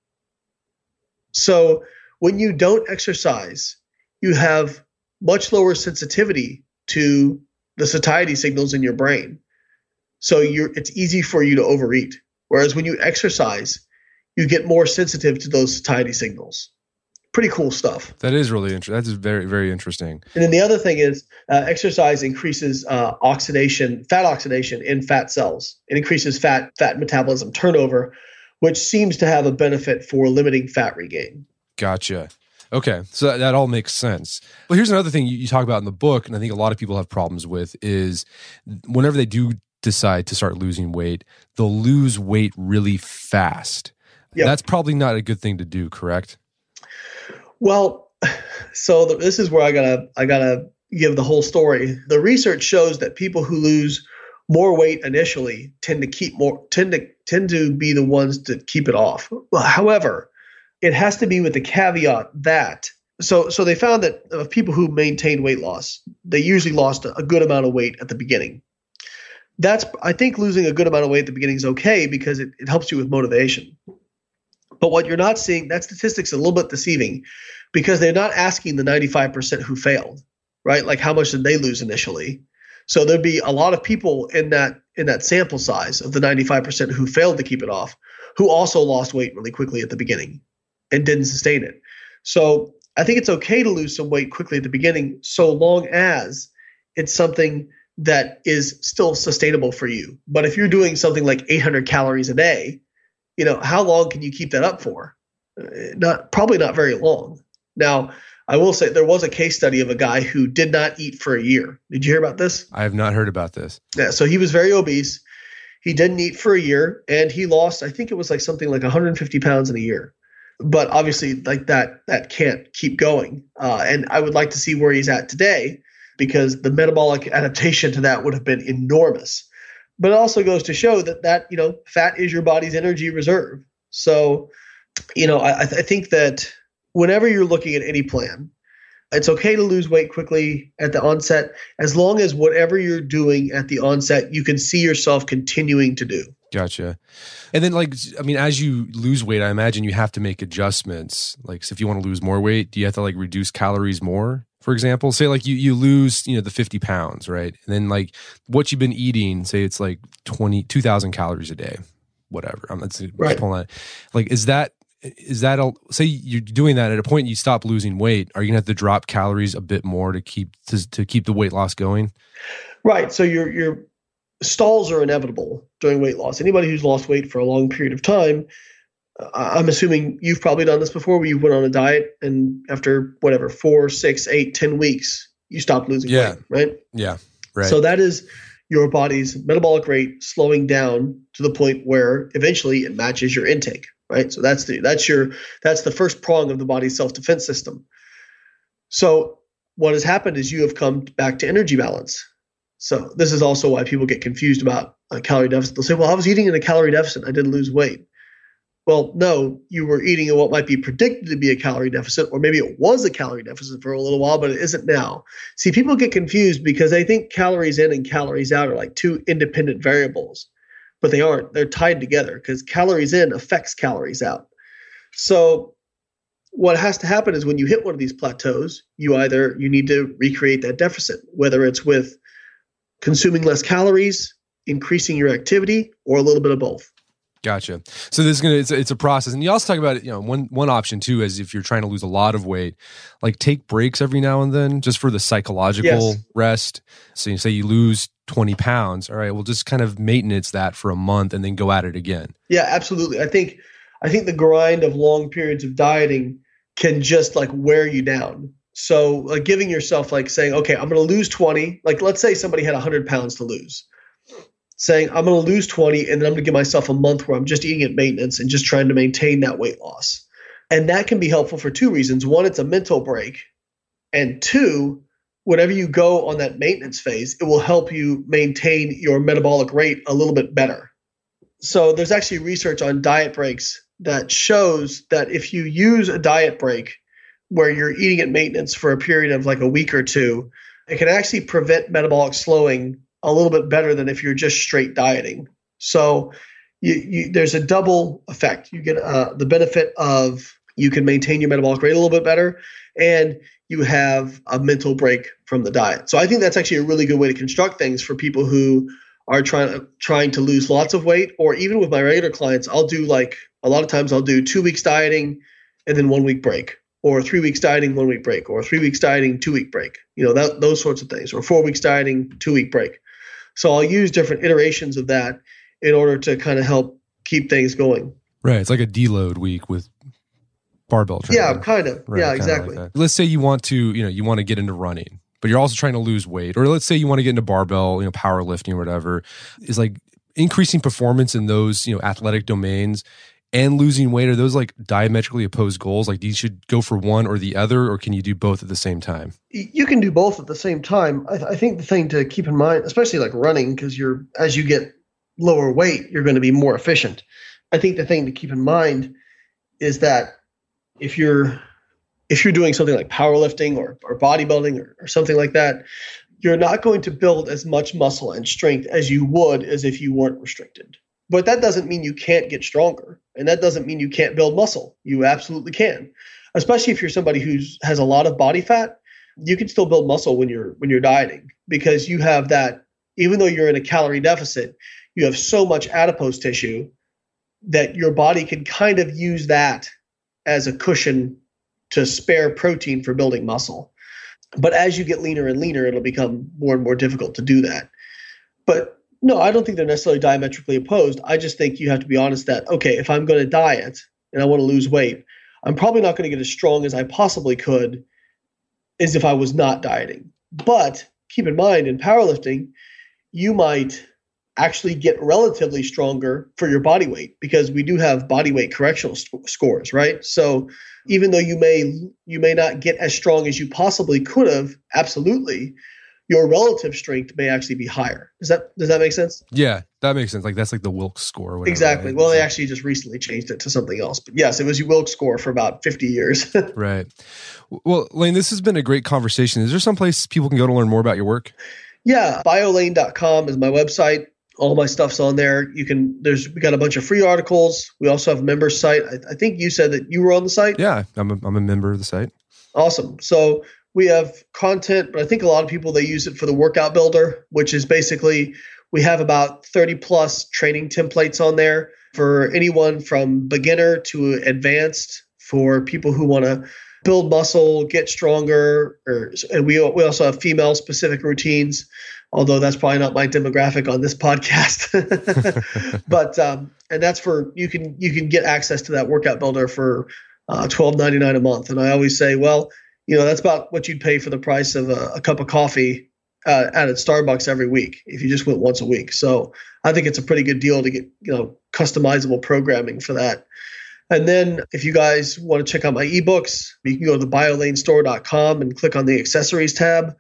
So when you don't exercise, you have much lower sensitivity to the satiety signals in your brain. So you're, it's easy for you to overeat. Whereas when you exercise, you get more sensitive to those satiety signals. Pretty cool stuff. That is really interesting. That is very, very interesting. And then the other thing is uh, exercise increases uh, oxidation, fat oxidation in fat cells. It increases fat, fat metabolism turnover, which seems to have a benefit for limiting fat regain. Gotcha. Okay, so that, that all makes sense. Well, here's another thing you, you talk about in the book, and I think a lot of people have problems with, is whenever they do decide to start losing weight, they'll lose weight really fast. Yep. That's probably not a good thing to do, correct? Well, so the, this is where I gotta I gotta give the whole story. The research shows that people who lose more weight initially tend to keep more tend to tend to be the ones to keep it off. Well, however, it has to be with the caveat that so so they found that of people who maintained weight loss, they usually lost a good amount of weight at the beginning. That's I think losing a good amount of weight at the beginning is okay because it, it helps you with motivation. But what you're not seeing, that statistic's a little bit deceiving because they're not asking the ninety-five percent who failed, right? Like how much did they lose initially? So there'd be a lot of people in that in that sample size of the ninety-five percent who failed to keep it off, who also lost weight really quickly at the beginning and didn't sustain it. So I think it's okay to lose some weight quickly at the beginning so long as it's something that is still sustainable for you. But if you're doing something like eight hundred calories a day, you know, how long can you keep that up for? Not probably not very long. Now, I will say there was a case study of a guy who did not eat for a year. Did you hear about this? I have not heard about this. Yeah, so he was very obese. He didn't eat for a year, and he lost, I think it was like something like one hundred fifty pounds in a year. But obviously, like that, that can't keep going. Uh, and I would like to see where he's at today, because the metabolic adaptation to that would have been enormous. But it also goes to show that that you know fat is your body's energy reserve. So, you know, I, I think that whenever you're looking at any plan, it's okay to lose weight quickly at the onset, as long as whatever you're doing at the onset, you can see yourself continuing to do. Gotcha. And then, like, I mean, as you lose weight, I imagine you have to make adjustments. Like, so if you want to lose more weight, do you have to like reduce calories more? For example, say like you, you lose, you know, the fifty pounds, right? And then like what you've been eating, say it's like twenty, two thousand calories a day, whatever. I'm that's right. Pulling that. Like, is that, is that, a, say you're doing that at a point you stop losing weight, are you gonna have to drop calories a bit more to keep, to, to keep the weight loss going? Right. So your, your stalls are inevitable during weight loss. Anybody who's lost weight for a long period of time, I'm assuming you've probably done this before, where you went on a diet and after whatever, four, six, eight, ten weeks, you stop losing yeah. weight, right? Yeah, right. So that is your body's metabolic rate slowing down to the point where eventually it matches your intake, right? So that's the that's your that's the first prong of the body's self-defense system. So what has happened is you have come back to energy balance. So this is also why people get confused about a calorie deficit. They'll say, well, I was eating in a calorie deficit. I didn't lose weight. Well, no, you were eating in what might be predicted to be a calorie deficit, or maybe it was a calorie deficit for a little while, but it isn't now. See, people get confused because they think calories in and calories out are like two independent variables, but they aren't. They're tied together because calories in affects calories out. So what has to happen is when you hit one of these plateaus, you either you need to recreate that deficit, whether it's with consuming less calories, increasing your activity, or a little bit of both. Gotcha. So this is gonna it's a, it's a process, and you also talk about it. You know, one one option too is if you're trying to lose a lot of weight, like take breaks every now and then, just for the psychological yes. rest. So you say you lose twenty pounds, all right, well, just kind of maintenance that for a month, and then go at it again. Yeah, absolutely. I think I think the grind of long periods of dieting can just like wear you down. So like giving yourself like saying, okay, I'm going to lose twenty. Like let's say somebody had one hundred pounds to lose. Saying I'm going to lose twenty and then I'm going to give myself a month where I'm just eating at maintenance and just trying to maintain that weight loss. And that can be helpful for two reasons. One, it's a mental break. And two, whenever you go on that maintenance phase, it will help you maintain your metabolic rate a little bit better. So there's actually research on diet breaks that shows that if you use a diet break where you're eating at maintenance for a period of like a week or two, it can actually prevent metabolic slowing a little bit better than if you're just straight dieting. So you, you, there's a double effect. You get uh, the benefit of you can maintain your metabolic rate a little bit better, and you have a mental break from the diet. So I think that's actually a really good way to construct things for people who are trying to, trying to lose lots of weight, or even with my regular clients, I'll do like a lot of times I'll do two weeks dieting and then one week break, or three weeks dieting, one week break, or three weeks dieting, two week break, you know, that, those sorts of things, or four weeks dieting, two week break. So I'll use different iterations of that in order to kind of help keep things going. Right. It's like a deload week with barbell training. Yeah, kind of. Right, yeah, kind exactly. of like let's say you want to, you know, you want to get into running, but you're also trying to lose weight. Or let's say you want to get into barbell, you know, powerlifting or whatever. Is like increasing performance in those, you know, athletic domains and losing weight, are those like diametrically opposed goals? Like, you should go for one or the other, or can you do both at the same time? You can do both at the same time. I, th- I think the thing to keep in mind, especially like running, because you're as you get lower weight, you're going to be more efficient. I think the thing to keep in mind is that if you're if you're doing something like powerlifting or, or bodybuilding or, or something like that, you're not going to build as much muscle and strength as you would as if you weren't restricted. But that doesn't mean you can't get stronger. And that doesn't mean you can't build muscle. You absolutely can. Especially if you're somebody who has a lot of body fat, you can still build muscle when you're when you're dieting, because you have that, even though you're in a calorie deficit, you have so much adipose tissue that your body can kind of use that as a cushion to spare protein for building muscle. But as you get leaner and leaner, it'll become more and more difficult to do that. But no, I don't think they're necessarily diametrically opposed. I just think you have to be honest that, okay, if I'm going to diet and I want to lose weight, I'm probably not going to get as strong as I possibly could as if I was not dieting. But keep in mind, in powerlifting, you might actually get relatively stronger for your body weight, because we do have body weight correctional st- scores, right? So even though you may you may not get as strong as you possibly could have, absolutely, your relative strength may actually be higher. Does that does that make sense? Yeah, that makes sense. Like that's like the Wilks score. Or whatever, exactly. Right? Well, they actually just recently changed it to something else. But yes, it was your Wilks score for about fifty years. Right. Well, Lane, this has been a great conversation. Is there some place people can go to learn more about your work? Yeah, biolane dot com is my website. All my stuff's on there. You can, there's, we got a bunch of free articles. We also have a member site. I, I think you said that you were on the site. Yeah, I'm a, I'm a member of the site. Awesome. So we have content, but I think a lot of people, they use it for the workout builder, which is basically, we have about thirty plus training templates on there for anyone from beginner to advanced, for people who want to build muscle, get stronger, or, and we we also have female specific routines, although that's probably not my demographic on this podcast. But um, and that's for, you can you can get access to that workout builder for uh, twelve ninety-nine a month. And I always say, well, you know, that's about what you'd pay for the price of a, a cup of coffee uh, at Starbucks every week if you just went once a week. So I think it's a pretty good deal to get, you know, customizable programming for that. And then if you guys want to check out my ebooks, you can go to the biolane store dot com and click on the accessories tab,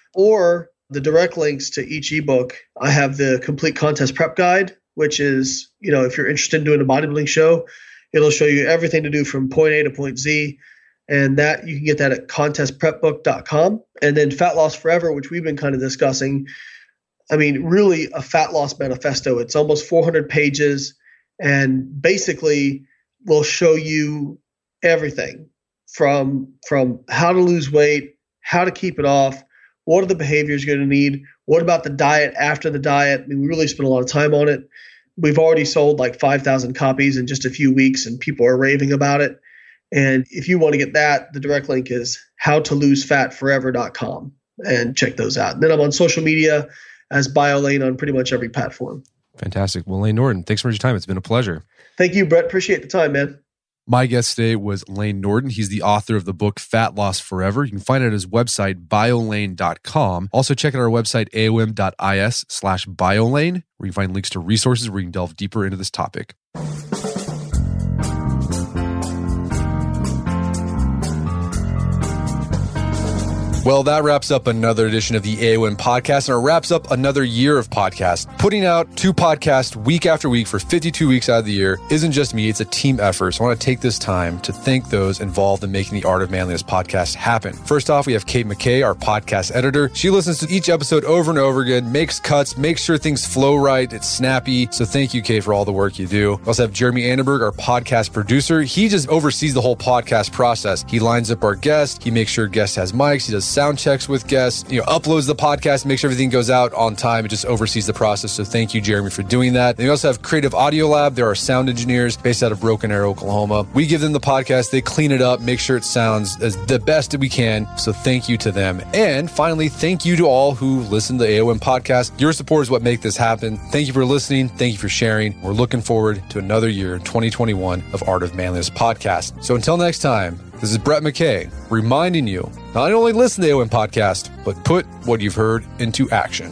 or the direct links to each ebook. I have the complete contest prep guide, which is, you know, if you're interested in doing a bodybuilding show, it'll show you everything to do from point A to point Z. And that you can get that at contest prep book dot com. And then Fat Loss Forever, which we've been kind of discussing. I mean, really a fat loss manifesto. It's almost four hundred pages, and basically will show you everything from from how to lose weight, how to keep it off, what are the behaviors you're going to need, what about the diet after the diet. I mean, we really spent a lot of time on it. We've already sold like five thousand copies in just a few weeks, and people are raving about it. And if you want to get that, the direct link is how to lose fat forever dot com, and check those out. And then I'm on social media as BioLane on pretty much every platform. Fantastic. Well, Lane Norton, thanks for your time. It's been a pleasure. Thank you, Brett. Appreciate the time, man. My guest today was Lane Norton. He's the author of the book Fat Loss Forever. You can find it at his website, biolane dot com. Also check out our website, A O M dot I S slash biolane, where you can find links to resources where you can delve deeper into this topic. Well, that wraps up another edition of the A O M podcast, and it wraps up another year of podcasts. Putting out two podcasts week after week for fifty-two weeks out of the year isn't just me, it's a team effort. So I want to take this time to thank those involved in making the Art of Manliness podcast happen. First off, we have Kate McKay, our podcast editor. She listens to each episode over and over again, makes cuts, makes sure things flow right, it's snappy. So thank you, Kate, for all the work you do. We also have Jeremy Annenberg, our podcast producer. He just oversees the whole podcast process. He lines up our guests, he makes sure guests has mics, he does sound checks with guests, you know, uploads the podcast, makes sure everything goes out on time. It just oversees the process. So thank you, Jeremy, for doing that. And we also have Creative Audio Lab. They're our sound engineers based out of Broken Arrow, Oklahoma. We give them the podcast. They clean it up, make sure it sounds as the best that we can. So thank you to them. And finally, thank you to all who listen to the A O M podcast. Your support is what makes this happen. Thank you for listening. Thank you for sharing. We're looking forward to another year in twenty twenty-one of Art of Manliness podcast. So until next time, this is Brett McKay reminding you not only listen to the A O M podcast, but put what you've heard into action.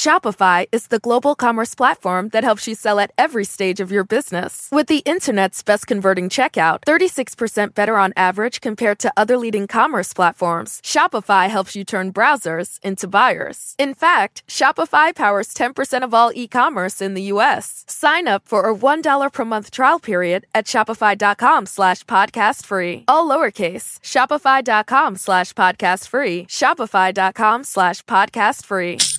Shopify is the global commerce platform that helps you sell at every stage of your business. With the internet's best converting checkout, thirty-six percent better on average compared to other leading commerce platforms, Shopify helps you turn browsers into buyers. In fact, Shopify powers ten percent of all e-commerce in the U S. Sign up for a one dollar per month trial period at shopify.com slash podcast free. All lowercase, shopify.com slash podcast free, shopify.com slash podcast free.